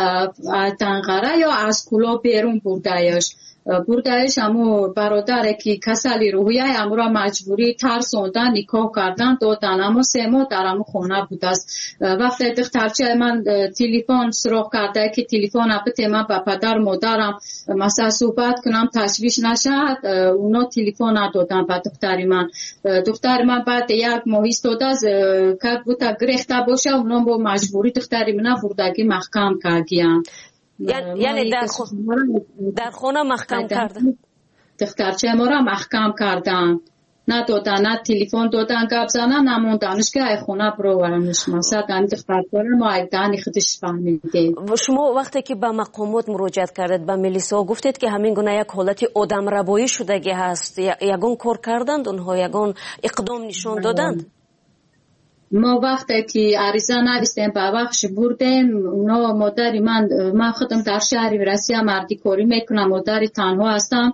تنقره یا از کلا بیرون بردهش بردهش. اما برادره که کسلی روحیه امورا مجبوری ترسوندن نکاح کردن دادن، اما سه ماه در امو خانه بود است. وقتی دخترچه من تلفن سراغ کرده که تلفن اپته من با پدر مادرم مثلا صحبت کنم تشویش نشد، اونا تلفن ندادن با دختری من. دختر من بعد یک ماه ایستاده از که بوده گرفته باشه، اونا با مجبوری دختری من بردگی محکم کردیم. یعنی در, خو... در خونه محکم کردن دخترچه ما را محکم کردن، نه دادن نه تلفن دادن گپ زدن نموندنش که ای خونه برو ورنش مثلا دم دخترچه ما ای دانی خودش فهمیده. شما وقتی که به مقامات مراجعت کردید به میلیسا گفتید که همین گونه یک حالت آدم ربایی شدگی هست، یگون کار کردند اونها، یگون اقدام نشان دادند؟ ما وقتی که عریضه نوشتیم به بخش بردیم، اونا مادری من من خودم در شهر روسیه مردی کاری میکنم، مادری تنها هستم.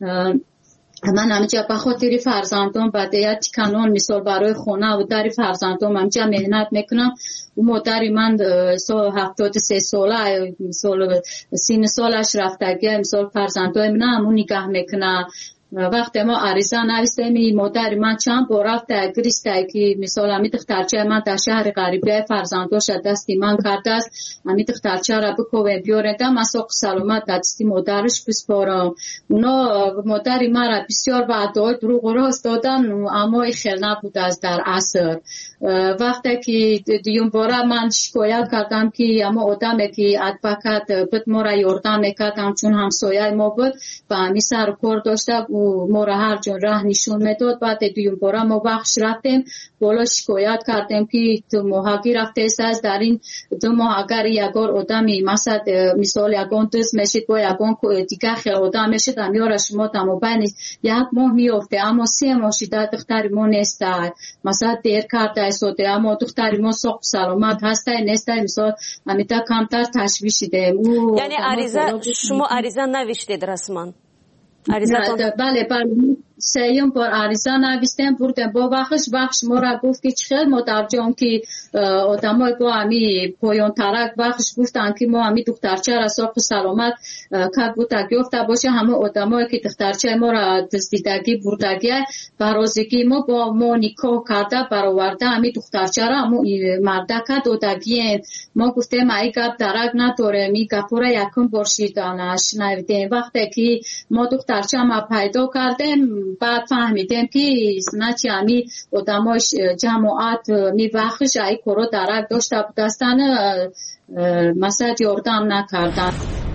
من همینجا به خاطر فرزندان بدیت کانون مثال برای خونه و در فرزندان همینجا مهنت میکنم. و مادری من سال هفتاد و سه ساله مثال سین سالش رفتگی مثال فرزندان من همون نگاه میکنه. وقتی ما عریضه نویسیم مادر من چند بار رفته گریسته که مثلا امی دخترچه من در شهر غریبه فرزنداش دستی من کرده است، امی دخترچه را بکوه بیارندم من ساق سلامت دستی مادرش بسپارم. اونا مادر من را بسیار وعده‌های دروغ و راست دادن اما خیلی نبود از در عصر. وقتی که دیوم باره من شکایت کردم که اما آدمی که ادوکت بود ما را یاردن میکردم چون همسایه ما بود و امی سر کار داشته و ما را هر جون راه نشون میداد. بعد دیوم باره ما بخش رفتیم بالا شکایت کردیم که دو ماهگی رفته است، در این دو ماه اگر یکار آدمی مثلا مثال یکان دوست میشید با یکان دیگه خیلی آدم میشید امیار شما تمام بین یک ماه میافته اما سه ماه شده دختر ما نیست، مثلا دیر کرده سوده اما دختر ما ساق سلامت هسته نیسته مثال امیتا کمتر تشویش شده. یعنی عریضه شما عریضه نوشتید رسما؟ بله بله سیم بار عریضه نوشتیم بردیم با بخش بخش ما را گفت که چخیل ما در جام که آدمای با همی پایان ترک بخش گفتن که ما همی دخترچه را ساق سلامت که بوده گفته باشه همه آدمای که دخترچه ما را دزدیدگی بردگی برازگی ما با ما نکاح کرده برآورده همی دخترچه را همون مردکه دادگی ما گفتیم ای گپ درک نداره می گپ را یکم باشیدن شنیدیم. وقتی که ما دخترچه ما پیدا کردیم بعد فهمیدیم که نه چی همی آدماش جماعت می بخش ای کارو درک داشته بودستن مثلا یاردم نکردن.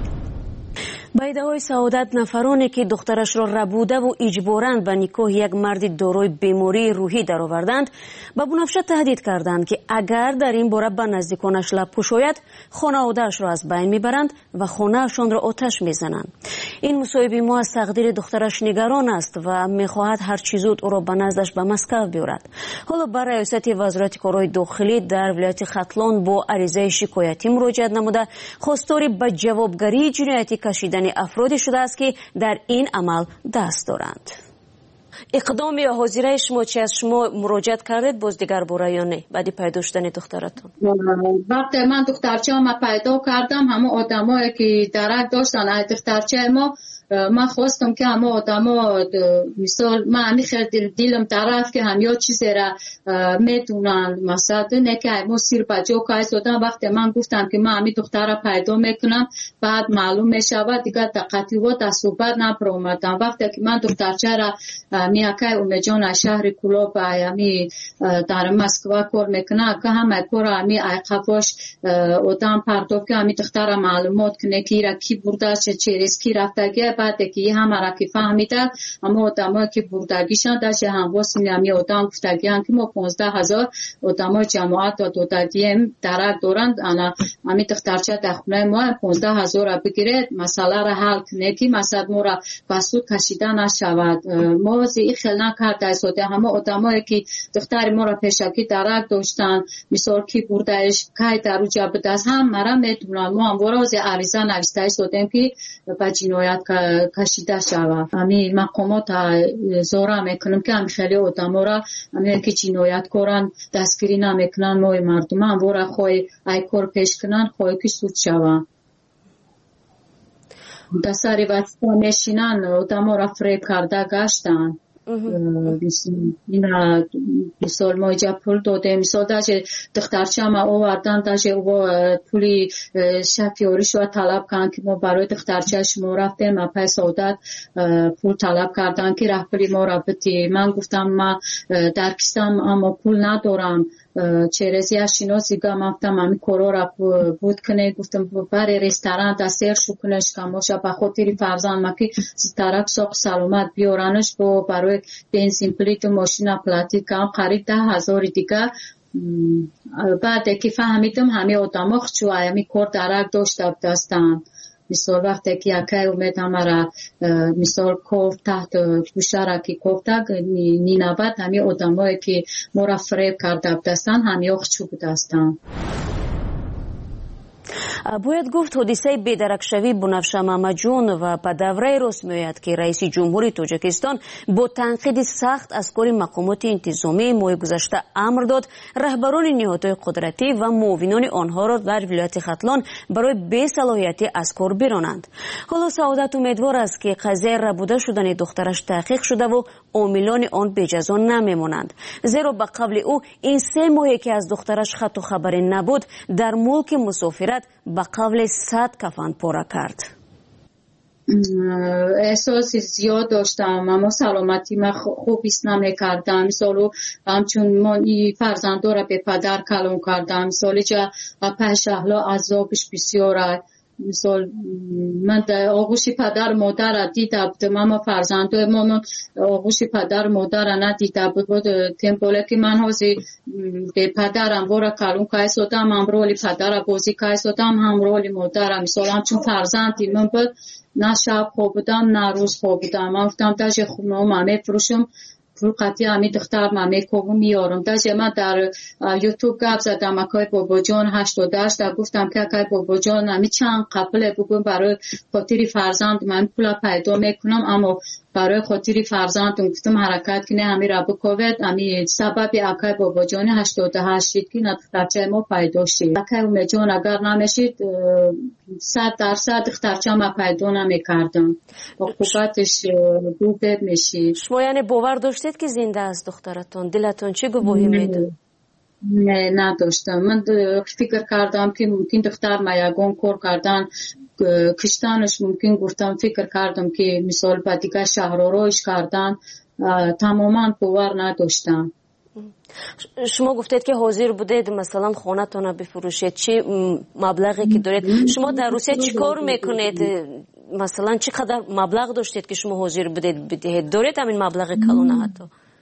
با ادعای سعادت نفرانی که دخترش را ربوده و اجباراً به نکاح یک مرد دارای بیماری روحی درآوردند به بنفشه تهدید کردند که اگر در این باره به نزدیکانش لب گشاید خانواده‌اش را از بین میبرند و خانه‌شان را آتش میزنند. این مصاحب ما از تقدیر دخترش نگران است و میخواهد هر چه زود او را به نزدش به مسکو بیاورد. حالا به ریاست وزارت کارهای داخلی در ولایت ختلان با عریضه شکایتی مراجعه نموده خواستار به جوابگری جنایتی کشیدن افرادی شده است که در این عمل دست دارند. اقدام یا حاضره شما چی از شما مراجعه کردید باز دیگر باره یا نه بعد پیدا شدن دخترتون؟ وقتی من دخترچه ما پیدا کردم همه آدمایی که درک داشتن از دخترچه ما من خواستم که همه آدما مثال من همی خیلی دیلم طرف که هم یا چیزی را میدونن مثلا نه که ما سیر بجا که دادم. وقتی من گفتم که من همی دختر را پیدا میکنم بعد معلوم میشود دیگه دقیقی و دستوبت نپر اومدم. وقتی که من دخترچه را میاکه اومجان شهر کلوب همی در مسکو کار میکنه که همه کار همی ایقفاش آدم پرداخت که همی دختر را معلومات کنه که را کی برده چه چه ریسکی رفتگی بعد که همه را که فهمیده اما آدمایی که بردگیشان داشته هم واسه همی آدم گفتگیان که ما پانزده هزار آدمای جماعت دادگی درک دارند انا همی دخترچه در خونه ما پانزده هزار را بگیرد مسئله را حل کنه که مثلا ما را بسود کشیده نشود. ما زی خیلی نکرده است همه آدمایی که دختر ما را پیشکی درک داشتن مثال که بردهش که در رو جبه دست هم مرا میدونن ما هم وراز عریضه نوشته استودیم که به جنایت کشیده شود. همی مقامات زورا میکنم که هم خیلی آدم را همی که جنایت کارن دستگیری نمیکنن ما مردم هم ورا خواهی ای کار پیش کنن خواهی که سود شود. دساری وقتا میشینن آدم را فریب کرده گشتن. اینا مثال ما اینجا پول داده مثال داشته دخترچه ما آوردن داشته او پولی شفیاریش رو طلب کردن که ما برای دخترچه شما رفتیم ما پای سعادت پول طلب کردن که راه پولی ما را بتی. من گفتم ما در کیسم اما پول ندارم چرزی اشیناسی گم افتم همی کارا را بود کنه گفتم برای رستوران دستیر شو کنش کماشا به خاطر فرزند ما که طرف ساق سلامت بیارنش با برای بنزین پلیت و ماشین پلاتی کم قریب ده هزار دیگه. بعد که فهمیدم همه آدم ها خچو همی کار درک داشته بودستن مثال وقتی که یکی اومد همارا مثال کوفت تحت گوشارا که کوفتگ نینابد همی آدمایی که مورا فریب کرده بودستن همی اخچو بودستن. باید گفت حادثه بی‌درکشوی بنفشه محمدجون و به دوره راست میآید که رئیس جمهوری تاجیکستان با تنقید سخت از کار مقامات انتظامی ماه گذشته امر داد رهبران نهادهای قدرتی و معاونان آنها را در ولایت ختلان برای بی‌صلاحیتی از کار برانند. حالا سعادت امیدوار است که قضیه ربوده شدن دخترش تحقیق شده و عاملان آن به جزا نمیمانند، زیرا به قبل او این سه ماهی که از دخترش خط و خبری نبود در ملک مسافرت به قبل صد کفن پاره کرد. احساس زیاد داشتم، اما سلامتی من خوب ایست نمیکردم. مثلا همچون من این فرزنده را به پدر کلام کردم، مثلا جا پنج اهلا عذابش بسیاره. مثال من در آغوش پدر مادر را دیده بودم، اما فرزنده من آغوش پدر مادر را ندیده بود. تمپوله که من حاضی به پدرم بارا کلون که ایستادم، هم رولی پدر را بازی که ایستادم، هم رولی مادر را. مثال همچون فرزندی من بود، نه شب خواب بودم نه روز خواب بودم. من گفتم داشت خونه هم همه فروشم پول قطعی همی دختر ممی کوم میارم. داشت من در یوتیوب گپ زدم اکای بابا جان هشتاد و هشت گفتم که اکای بابا جان همی چند قبل بگم برای خاطر فرزند من پول پیدا میکنم، اما برای خاطر فرزندم گفتم حرکت کنه همی را بکوید. همی سبب اکای بابا جان هشتاد و هشت شید که دخترچه ما پیدا شید. اکای اوم جان اگر نمیشید صد درصد دخترچه ما پیدا نمیکردم. عقوبتش دو بد میشید. شما یعنی باور داشتید که زنده است دخترتون؟ دلتون چه گواهی میده؟ نه نداشتم. من فکر کردم که ممکن دختر ما یگان کار کردن کشتنش، ممکن گفتم فکر کردم که مثال با دیگه شهر روش کردن. تماما باور نداشتم. شما گفتید که حاضر بودید مثلا خانه تون بفروشید، چه مبلغی که دارید؟ شما در روسیه چی کار میکنید؟ مثلا چقدر مبلغ داشتید که شما حاضر بودید بدهید؟ دارید همین مبلغ کلونه حتی؟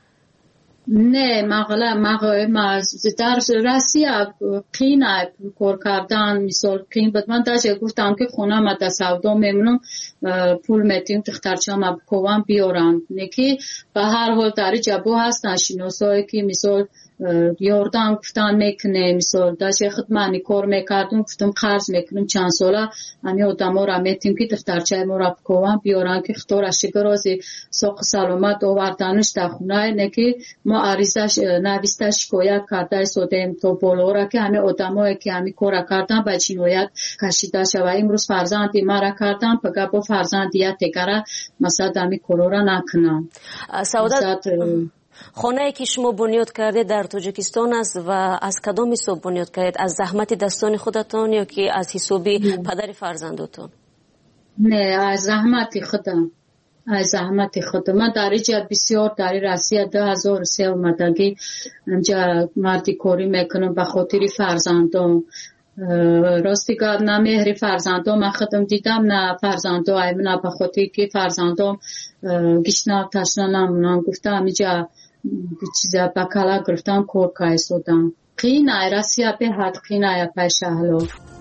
نه مغلا مغلا در روسیه قینه کار کردن، مثال قین بود. من داشت گفتم که خونه ما در سودا میمونم، پول میتیم دخترچه ما بکوان بیارن. نکی به هر حال در جبو هستن شناسایی که مثال یاردم گفتن میکنه، مثال داشت خدمانی کار میکردم، گفتم قرض میکنم چند ساله همی آدم ها را میتیم که دخترچه ما را بکوان بیارن که خطور اشگرازی ساق سلامت آوردنش در خونه. نکی ما عریضش نویسته شکایت کرده سودیم تو بالا را که همه آدم هایی که همی کار کردن به جنایت کشیده شد. امروز فرزندی ما را کردن پگه با فرزندیت دیگره مثلا همی کار را نکنن. سعادت خانه ای که شما بنیاد کرده در تاجیکستان است و از کدام حساب بنیاد کردید؟ از زحمت دستان خودتان یا که از حساب پدر فرزندتان؟ نه از زحمت خودم. از زحمت خودم. من در اینجا بسیار در روسیه دو هزار و سه اومدگی اینجا مردی کاری میکنم به خاطر فرزندم. راستی که نه مهر فرزندم من خودم دیدم، نه فرزندم ایمنا به خاطر که فرزندم گشنه تشنه نمونم. گفتم اینجا چیزا بکلا گرفتم کار که سودم. قینه روسیه به حد قینه پیش اهلا.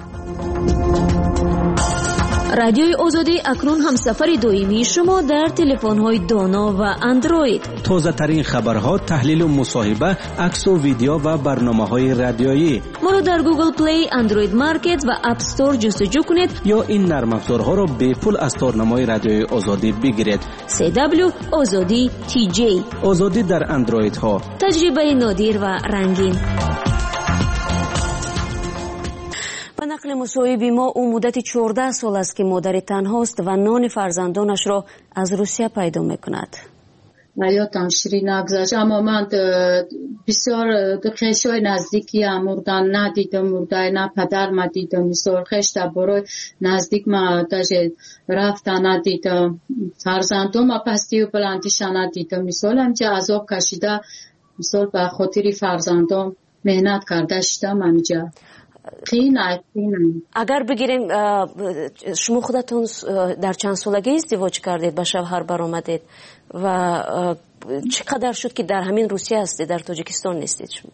رادیوی آزادی اکنون همسفر دائمی شما در تلفن‌های دانا و اندروید. تازه ترین خبرها، تحلیل و مصاحبه، عکس و ویدیو و برنامه‌های رادیویی. ما را در گوگل پلی، اندروید مارکت و اپ استور جستجو کنید یا این نرم افزارها را به پول از تارنمای رادیوی آزادی بگیرید. سی دبلیو آزادی تی جی. آزادی در اندروید ها. تجربه نادر و رنگین. به نقل مصاحبه ما او مدت چهارده سال است که مادر تنهاست و نان فرزندانش را از روسیه پیدا میکند. حیاتم شیرین نگذشت، اما من بسیار خیشای نزدیکی هم مردن ندیدم، مرده نه پدر ما دیدم، بسیار خیش در برای نزدیک ما داشت رفتن ندیدم، فرزندم ما پستی و بلندیش ندیدم. مثال همچه عذاب کشیده، مثال به خاطر فرزندم مهنت کرده شدم همجا. قینه قینه. اگر بگیریم شما خودتون در چند سالگی ازدواج کردید، به شوهر برآمدید و چقدر شد که در همین روسیه هستید، در تاجیکستان نیستید شما؟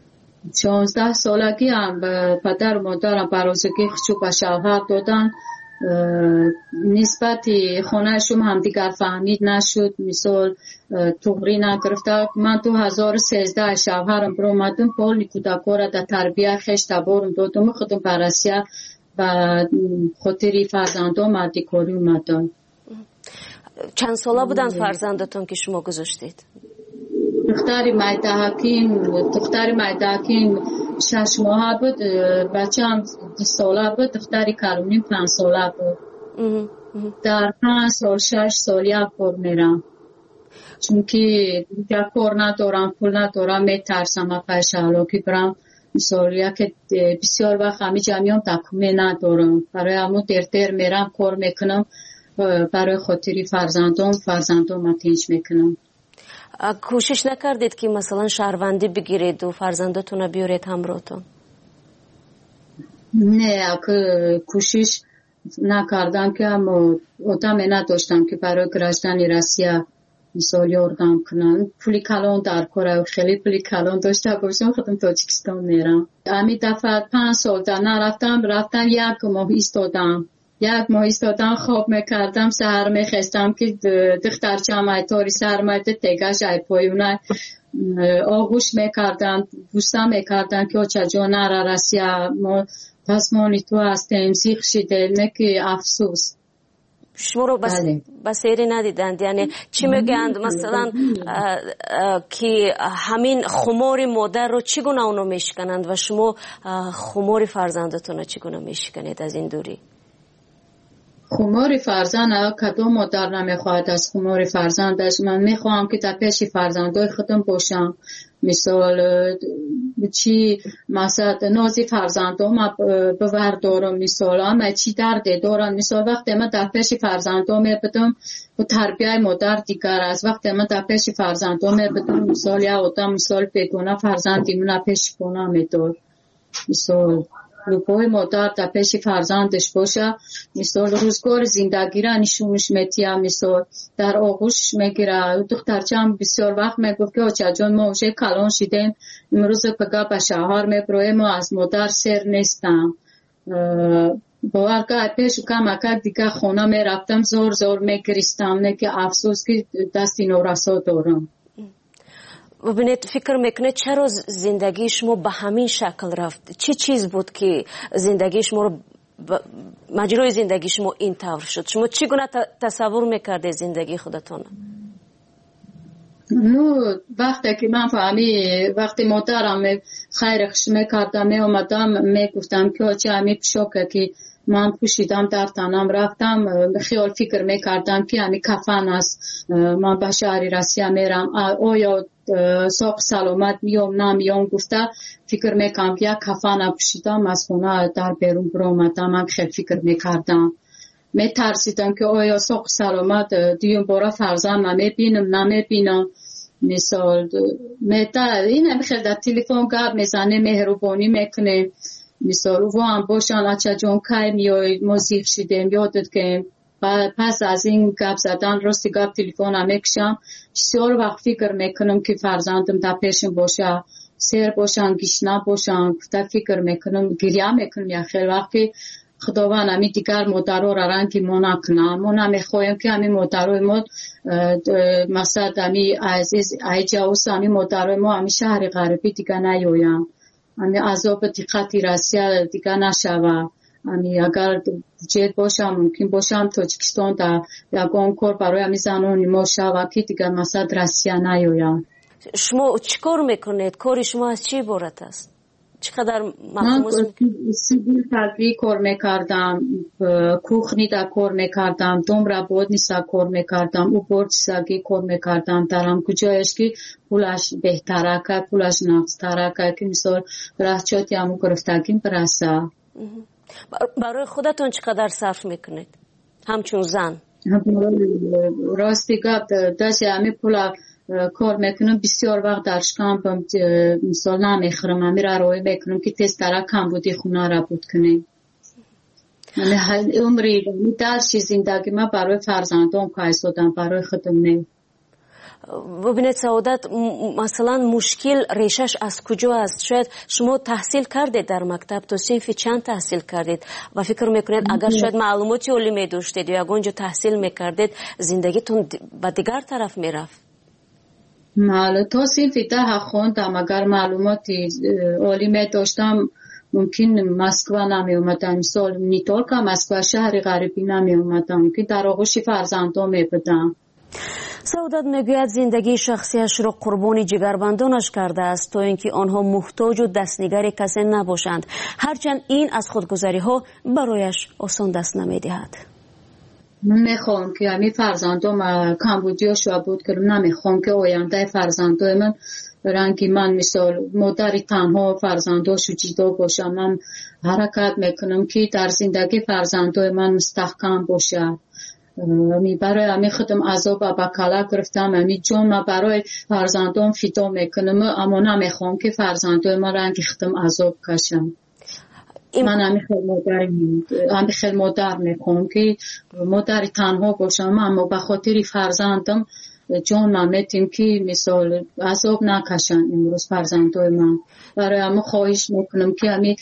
شانزده سالگی هم پدر و مادرم برازگی خچو به شوهر دادن نسبتی خونهشون هم دیگر فهمید نشد مثال توغری نگرفته من تو هزار و سیزده شوهرم برو اومدم پول کودکا در تربیه خشت برم دادم خودم برسیه و خاطری فرزندم مردی کاری اومدم. چند ساله بودن فرزندتون که شما گذاشتید؟ دختری مایده حکیم دختری مایده حکیم شش ماه بود بچه هم دو ساله بود دختری کرونیم پنج ساله بود در پنج سال شش سال یک بار میرم چون که یک کار ندارم پول ندارم میترسم پیش حالاکی برم مثال یک بسیار وقت همی جمعیم تکمه ندارم برای همون دیر دیر میرم کار میکنم برای خاطری فرزندم فرزندم تینج میکنم. کوشش نکردید که مثلا شهروندی بگیرید و فرزندتون بیارید همراهتون؟ نه کوشش نکردم که اما آدم نداشتم که برای گرفتن روسیه مثال یاردم کنن پولی کلان در کاره خیلی پولی کلان داشته باشم خودم تاجیکستان میرم امی دفعه پنج سال در نرفتم رفتم یک ماه ایستادم یک ماه ایستادم خواب میکردم سهر میخستم که دختر چمای تاری سهر مایده تگش ای پایونه آغوش میکردم بوسته میکردم که چه جا نره رسیه ما پس مانی تو هستیم سیخ شده نکی افسوس. شما رو بس بسیاری ندیدند یعنی چی میگند مثلا که همین خمار مادر رو چگونه اونو میشکنند و شما خمار فرزندتون رو چگونه میشکنید از این دوری؟ خمار فرزند کدوم مادر نمیخواهد از خمار فرزندش من میخواهم که در پیش فرزندای خودم باشم مثال چی مثلا نازی فرزندام بوردارم مثال اما چی درده دارم مثال وقتی من در پیش فرزندام میبدم و تربیه مادر دیگر است وقتی من در پیش فرزندام میبدم مثال یا آدم مثال بگونه فرزندی من پیش کنه میدار مثال لپای مادر در پیش فرزندش باشه مثال روزگار زندگی را نشونش میتیه مثال در آغوش میگیره دخترچه هم بسیار وقت میگفت که آچه جان ما اوشه کلان شدیم امروز پگه به شهر میبرویم ما از مادر سر نیستم باورگاه پیش کم اکر دیگه خونه میرفتم زور زور میگریستم نه که افسوس که دستی نورسا دارم. ببینید فکر میکنید چرا زندگی شما به همین شکل رفت؟ چی چیز بود که زندگی شما رو ب... مجرای زندگی شما این طور شد؟ شما چگونه تصور میکرده زندگی خودتون؟ نو وقتی که من فهمی وقتی مادرم خیرخش میکردم می اومدم میگفتم که چه همی پشاکه که من پوشیدم در تنم رفتم خیال فکر میکردم که همی کفن است من به شهری رسیه میرم آیا ساق سلامت میام نمیام گفته فکر میکنم که یک کفن پوشیدم از خونه در بیرون برآمدم من خیلی فکر میکردم میترسیدم که آیا ساق سلامت دیون بارا فرزند نمیبینم نمیبینم مثال میتا این هم خیلی در تلفن گپ میزنه مهربانی میکنه مثال او هم باشن اچه جون که میای موزیف شدیم یادت که پس از این گپ زدن راستی گپ تلفن هم میکشم بسیار وقت فکر میکنم که فرزندم در پیشم باشه سیر باشن گشنه باشن گفته فکر میکنم گریه میکنم یا خیلی وقتی خداوند همی دیگر مادر را رنگی ما نکنه ما نمیخوایم که همی مادر ما مثلا همی عزیز ای جاوس همی مادر ما همی شهر غربی دیگر نیایم همی عذاب دقتی رسیه دیگر نشوه همی اگر جد باشم ممکن باشم تاجیکستان در یکان کار برای همی زنانی ما شوه که دیگر مثلا رسیه نیایم. شما چی کار میکنید؟ کاری شما از چی عبارت است؟ چقدر من سیبیل تدری کار میکردم کوخنی در کار میکردم دوم را بود نیستا کار میکردم او برد ساگی کار میکردم درم کجایش که پولش بهتره که پولش نقصتره که که مثال رحچاتی همون گرفتگیم برسه. برای خودتون چقدر صرف میکنید؟ همچون زن؟ راستی گفت داشت همه پولا کار میکنم بسیار وقت درش کم مثال نمیخورم همه را روی میکنم که تست را کم بودی خونه را بود کنیم عمری درشی زندگی ما برای فرزندان که ایستادم برای خودم نیم. ببینید سعادت، مثلا مشکل ریشش از کجا است؟ شاید شما تحصیل کردید در مکتب، تو صنف چند تحصیل کردید و فکر میکنید اگر شاید معلوماتی علمی داشتید یا اونجا تحصیل میکردید زندگیتون به دیگر طرف میرفت؟ مال تو صنف ده خوندم، اگر معلوماتی علمی داشتم ممکن مسکو نمی اومدم، مثال نیتور که مسکو شهر غریبی نمی اومدم که در آغوش فرزندان می بدم. سعادت میگوید زندگی شخصیش را قربانی جگربندانش کرده است تا اینکه آنها محتاج و دستنگر کسی نباشند، هرچند این از خودگذری ها برایش آسان دست نمیدهد. من میخوام که همی فرزندام کمبودیا شو بود که نمیخوام که آینده فرزندای من رنگی من مثال مادری تنها فرزنداشو جدا باشم. من حرکت میکنم که در زندگی فرزندای من مستحکم باشه. می برای امی خودم عذاب و بکالا گرفتم، امی جون ما برای فرزندان فدا میکنم، اما نمیخوام که فرزندای ما رنگی خودم عذاب کشم. من امی خیلی مادر امی خیلی مادر میخوام که مادری تنها باشم، اما به خاطر فرزندم جون ما میتیم که مثال عذاب نکشن امروز فرزندای من. برای اما خواهش میکنم که امی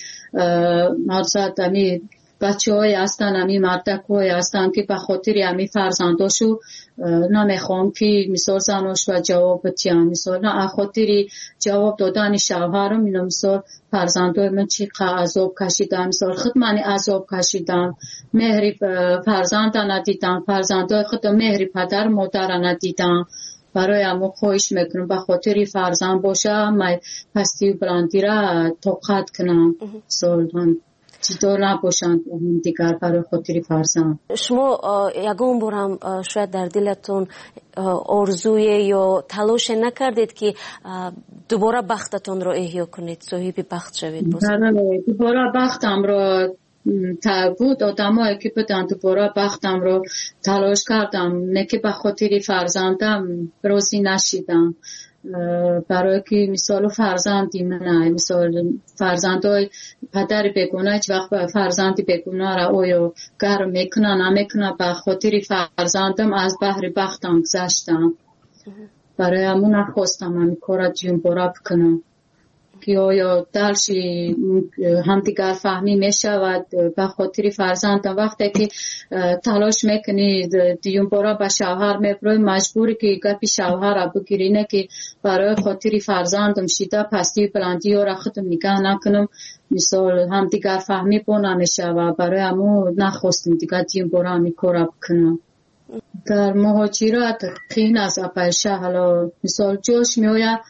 مرزد امی بچه های هستن، امی مردک های هستن که به خاطر امی فرزنداشو نمیخوام که مثال زناش و جواب بتیم، مثال نه خاطر جواب دادن شوهرم اینا مثال فرزندای من چقدر عذاب کشیدم، مثال خود من عذاب کشیدم، مهری فرزند ندیدم، فرزندای خود مهری پدر مادر ندیدم. برای اما خواهش میکنم به خاطر فرزند باشه من پستی و بلندی را توقت کنم، مثال جدا نباشند دیگر برای خاطر فرزند. شما یگان بارم شاید در دلتون آرزوی یا تلاش نکردید که دوباره بختتون رو احیا کنید، صاحب بخت شوید؟ دوباره بختم رو بود آدمایی که بودن، دوباره بختم رو تلاش کردم، نه که به خاطر فرزندم راضی نشیدم. برای که مثال فرزندی من مثال فرزندای پدر بگونه هیچ وقت فرزندی بگونه را اویا گرم میکنه نمیکنه، به خاطر فرزندم از بحر بختم گذشتم. برای همون نخواستم همین کارا جون برا بکنم که آیا درشی همدیگر فهمی میشود به خاطر فرزندم. وقتی که تلاش میکنی دیون بارا به شوهر میبروی مجبوری که گپی شوهر را بگیری، نه که برای خاطر فرزندم شیده پستی و بلندی را خودم نگاه نکنم، مثال همدیگر فهمی با نمیشه و برای همون نخواستم دیگر دیون بارا همی کارا بکنم. در مهاجرت خیلی از اپایشه حالا مثال جوش میوید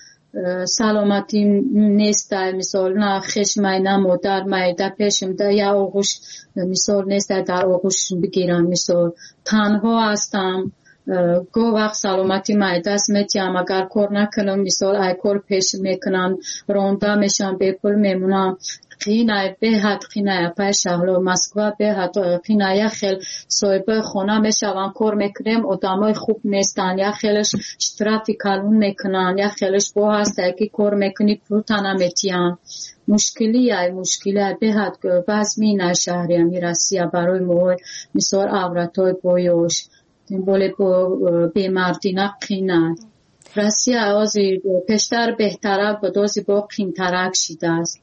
سلامتی نیست، مثال نه خشمای نه مادر مایده پیشم ده یا آغوش مثال نیست در آغوش بگیرم، مثال تنها هستم گو وقت سلامتی مایده است میتیم اگر کار نکنم مثال ای کار پیش میکنم رونده میشم به پول میمونم. خینه به حد خینه پای شهر مسکو به حد خینه خیل صاحب خونه میشون کار میکنیم آدمای خوب نیستن، یا خیلش اشتراطی کلون میکنن، یا خیلش با هست که کار میکنی پول نمیتین. مشکلی ای مشکلی به حد بعض می نشهری همی رسیه برای ما مثال عورتای بایوش دنبال با بیمردی نقینه رسیه آزی پشتر بهتره با دوزی با قیمترک شیده است.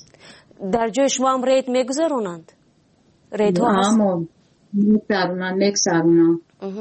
در جای شما هم رید میگذارونند؟ رید ها هست؟ همون میگذارونند میگذارونند.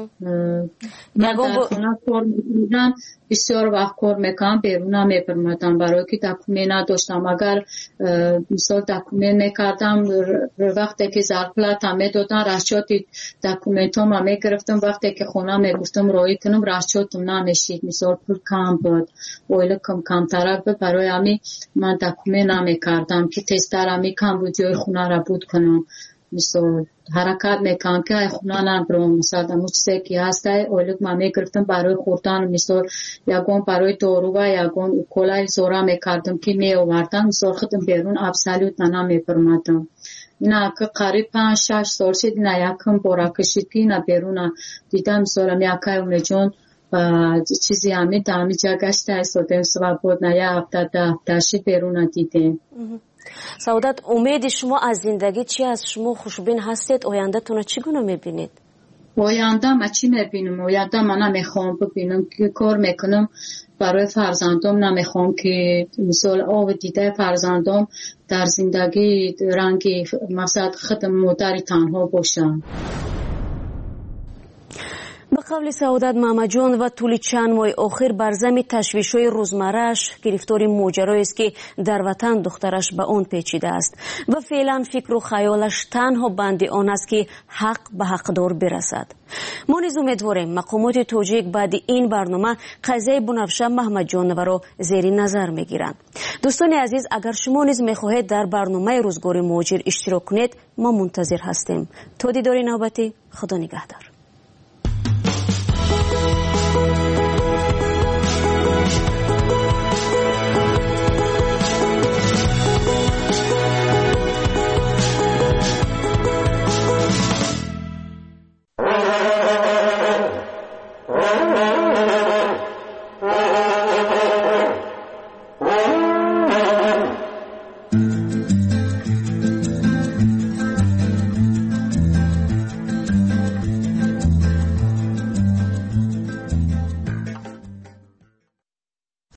من در خونه کار میکنم بسیار وقت کار میکنم بیرون میپرمدم برای که دکومه نداشتم. اگر مثال دکومه میکردم وقتی که زرپلت هم میدادن رشچات دکومنت هم میگرفتم، وقتی که خونه میگفتم رایی کنم رشچاتم نمیشید، مثال پول کم بود ویل کم کم طرف بود، برای همی من دکومه نمیکردم که تستر همی کم بود جای خونه را بود کنم. مثال حرکت میکنم که خونه نبرم، مثلا همون چیزی که هست اولک من میگرفتم برای خوردن، مثال یکون برای دارو و یکون کلای زورا میکردم که میآوردم، مثال خودم بیرون ابسلیوت نمیپرمدم. اینا که قریب پنج شش سال شد اینا یکم بارا کشید که اینا بیرون دیدم، مثال هم یکای اونه جون و چیزی همی دامی جا گشته ایستاده سوا بود نه یا هفته ده هفته شد بیرون دیدیم. سعادت امید شما از زندگی چی است؟ شما خوشبین هستید؟ آینده تونه چگونه میبینید؟ آینده ما چی میبینم؟ آینده من نمیخوام ببینم که کار میکنم برای فرزندم، نمیخوام که مثال آب دیده فرزندم در زندگی رنگی مثلا خود مادری تنها باشم. به قول سعادت محمد جان و طول چند ماه آخر بر زمین تشویش‌های روزمره‌اش گرفتار ماجرایی است که در وطن دخترش به آن پیچیده است و فعلا فکر و خیالش تنها بند آن است که حق به حقدار برسد. ما نیز امیدواریم مقامات تاجیک بعد این برنامه قضیه بنفشه محمد جانور را زیر نظر میگیرند. دوستان عزیز، اگر شما نیز میخواهید در برنامه روزگار مهاجر اشتراک کنید، ما منتظر هستیم. تا دیدار نوبتی، خدا نگهدار.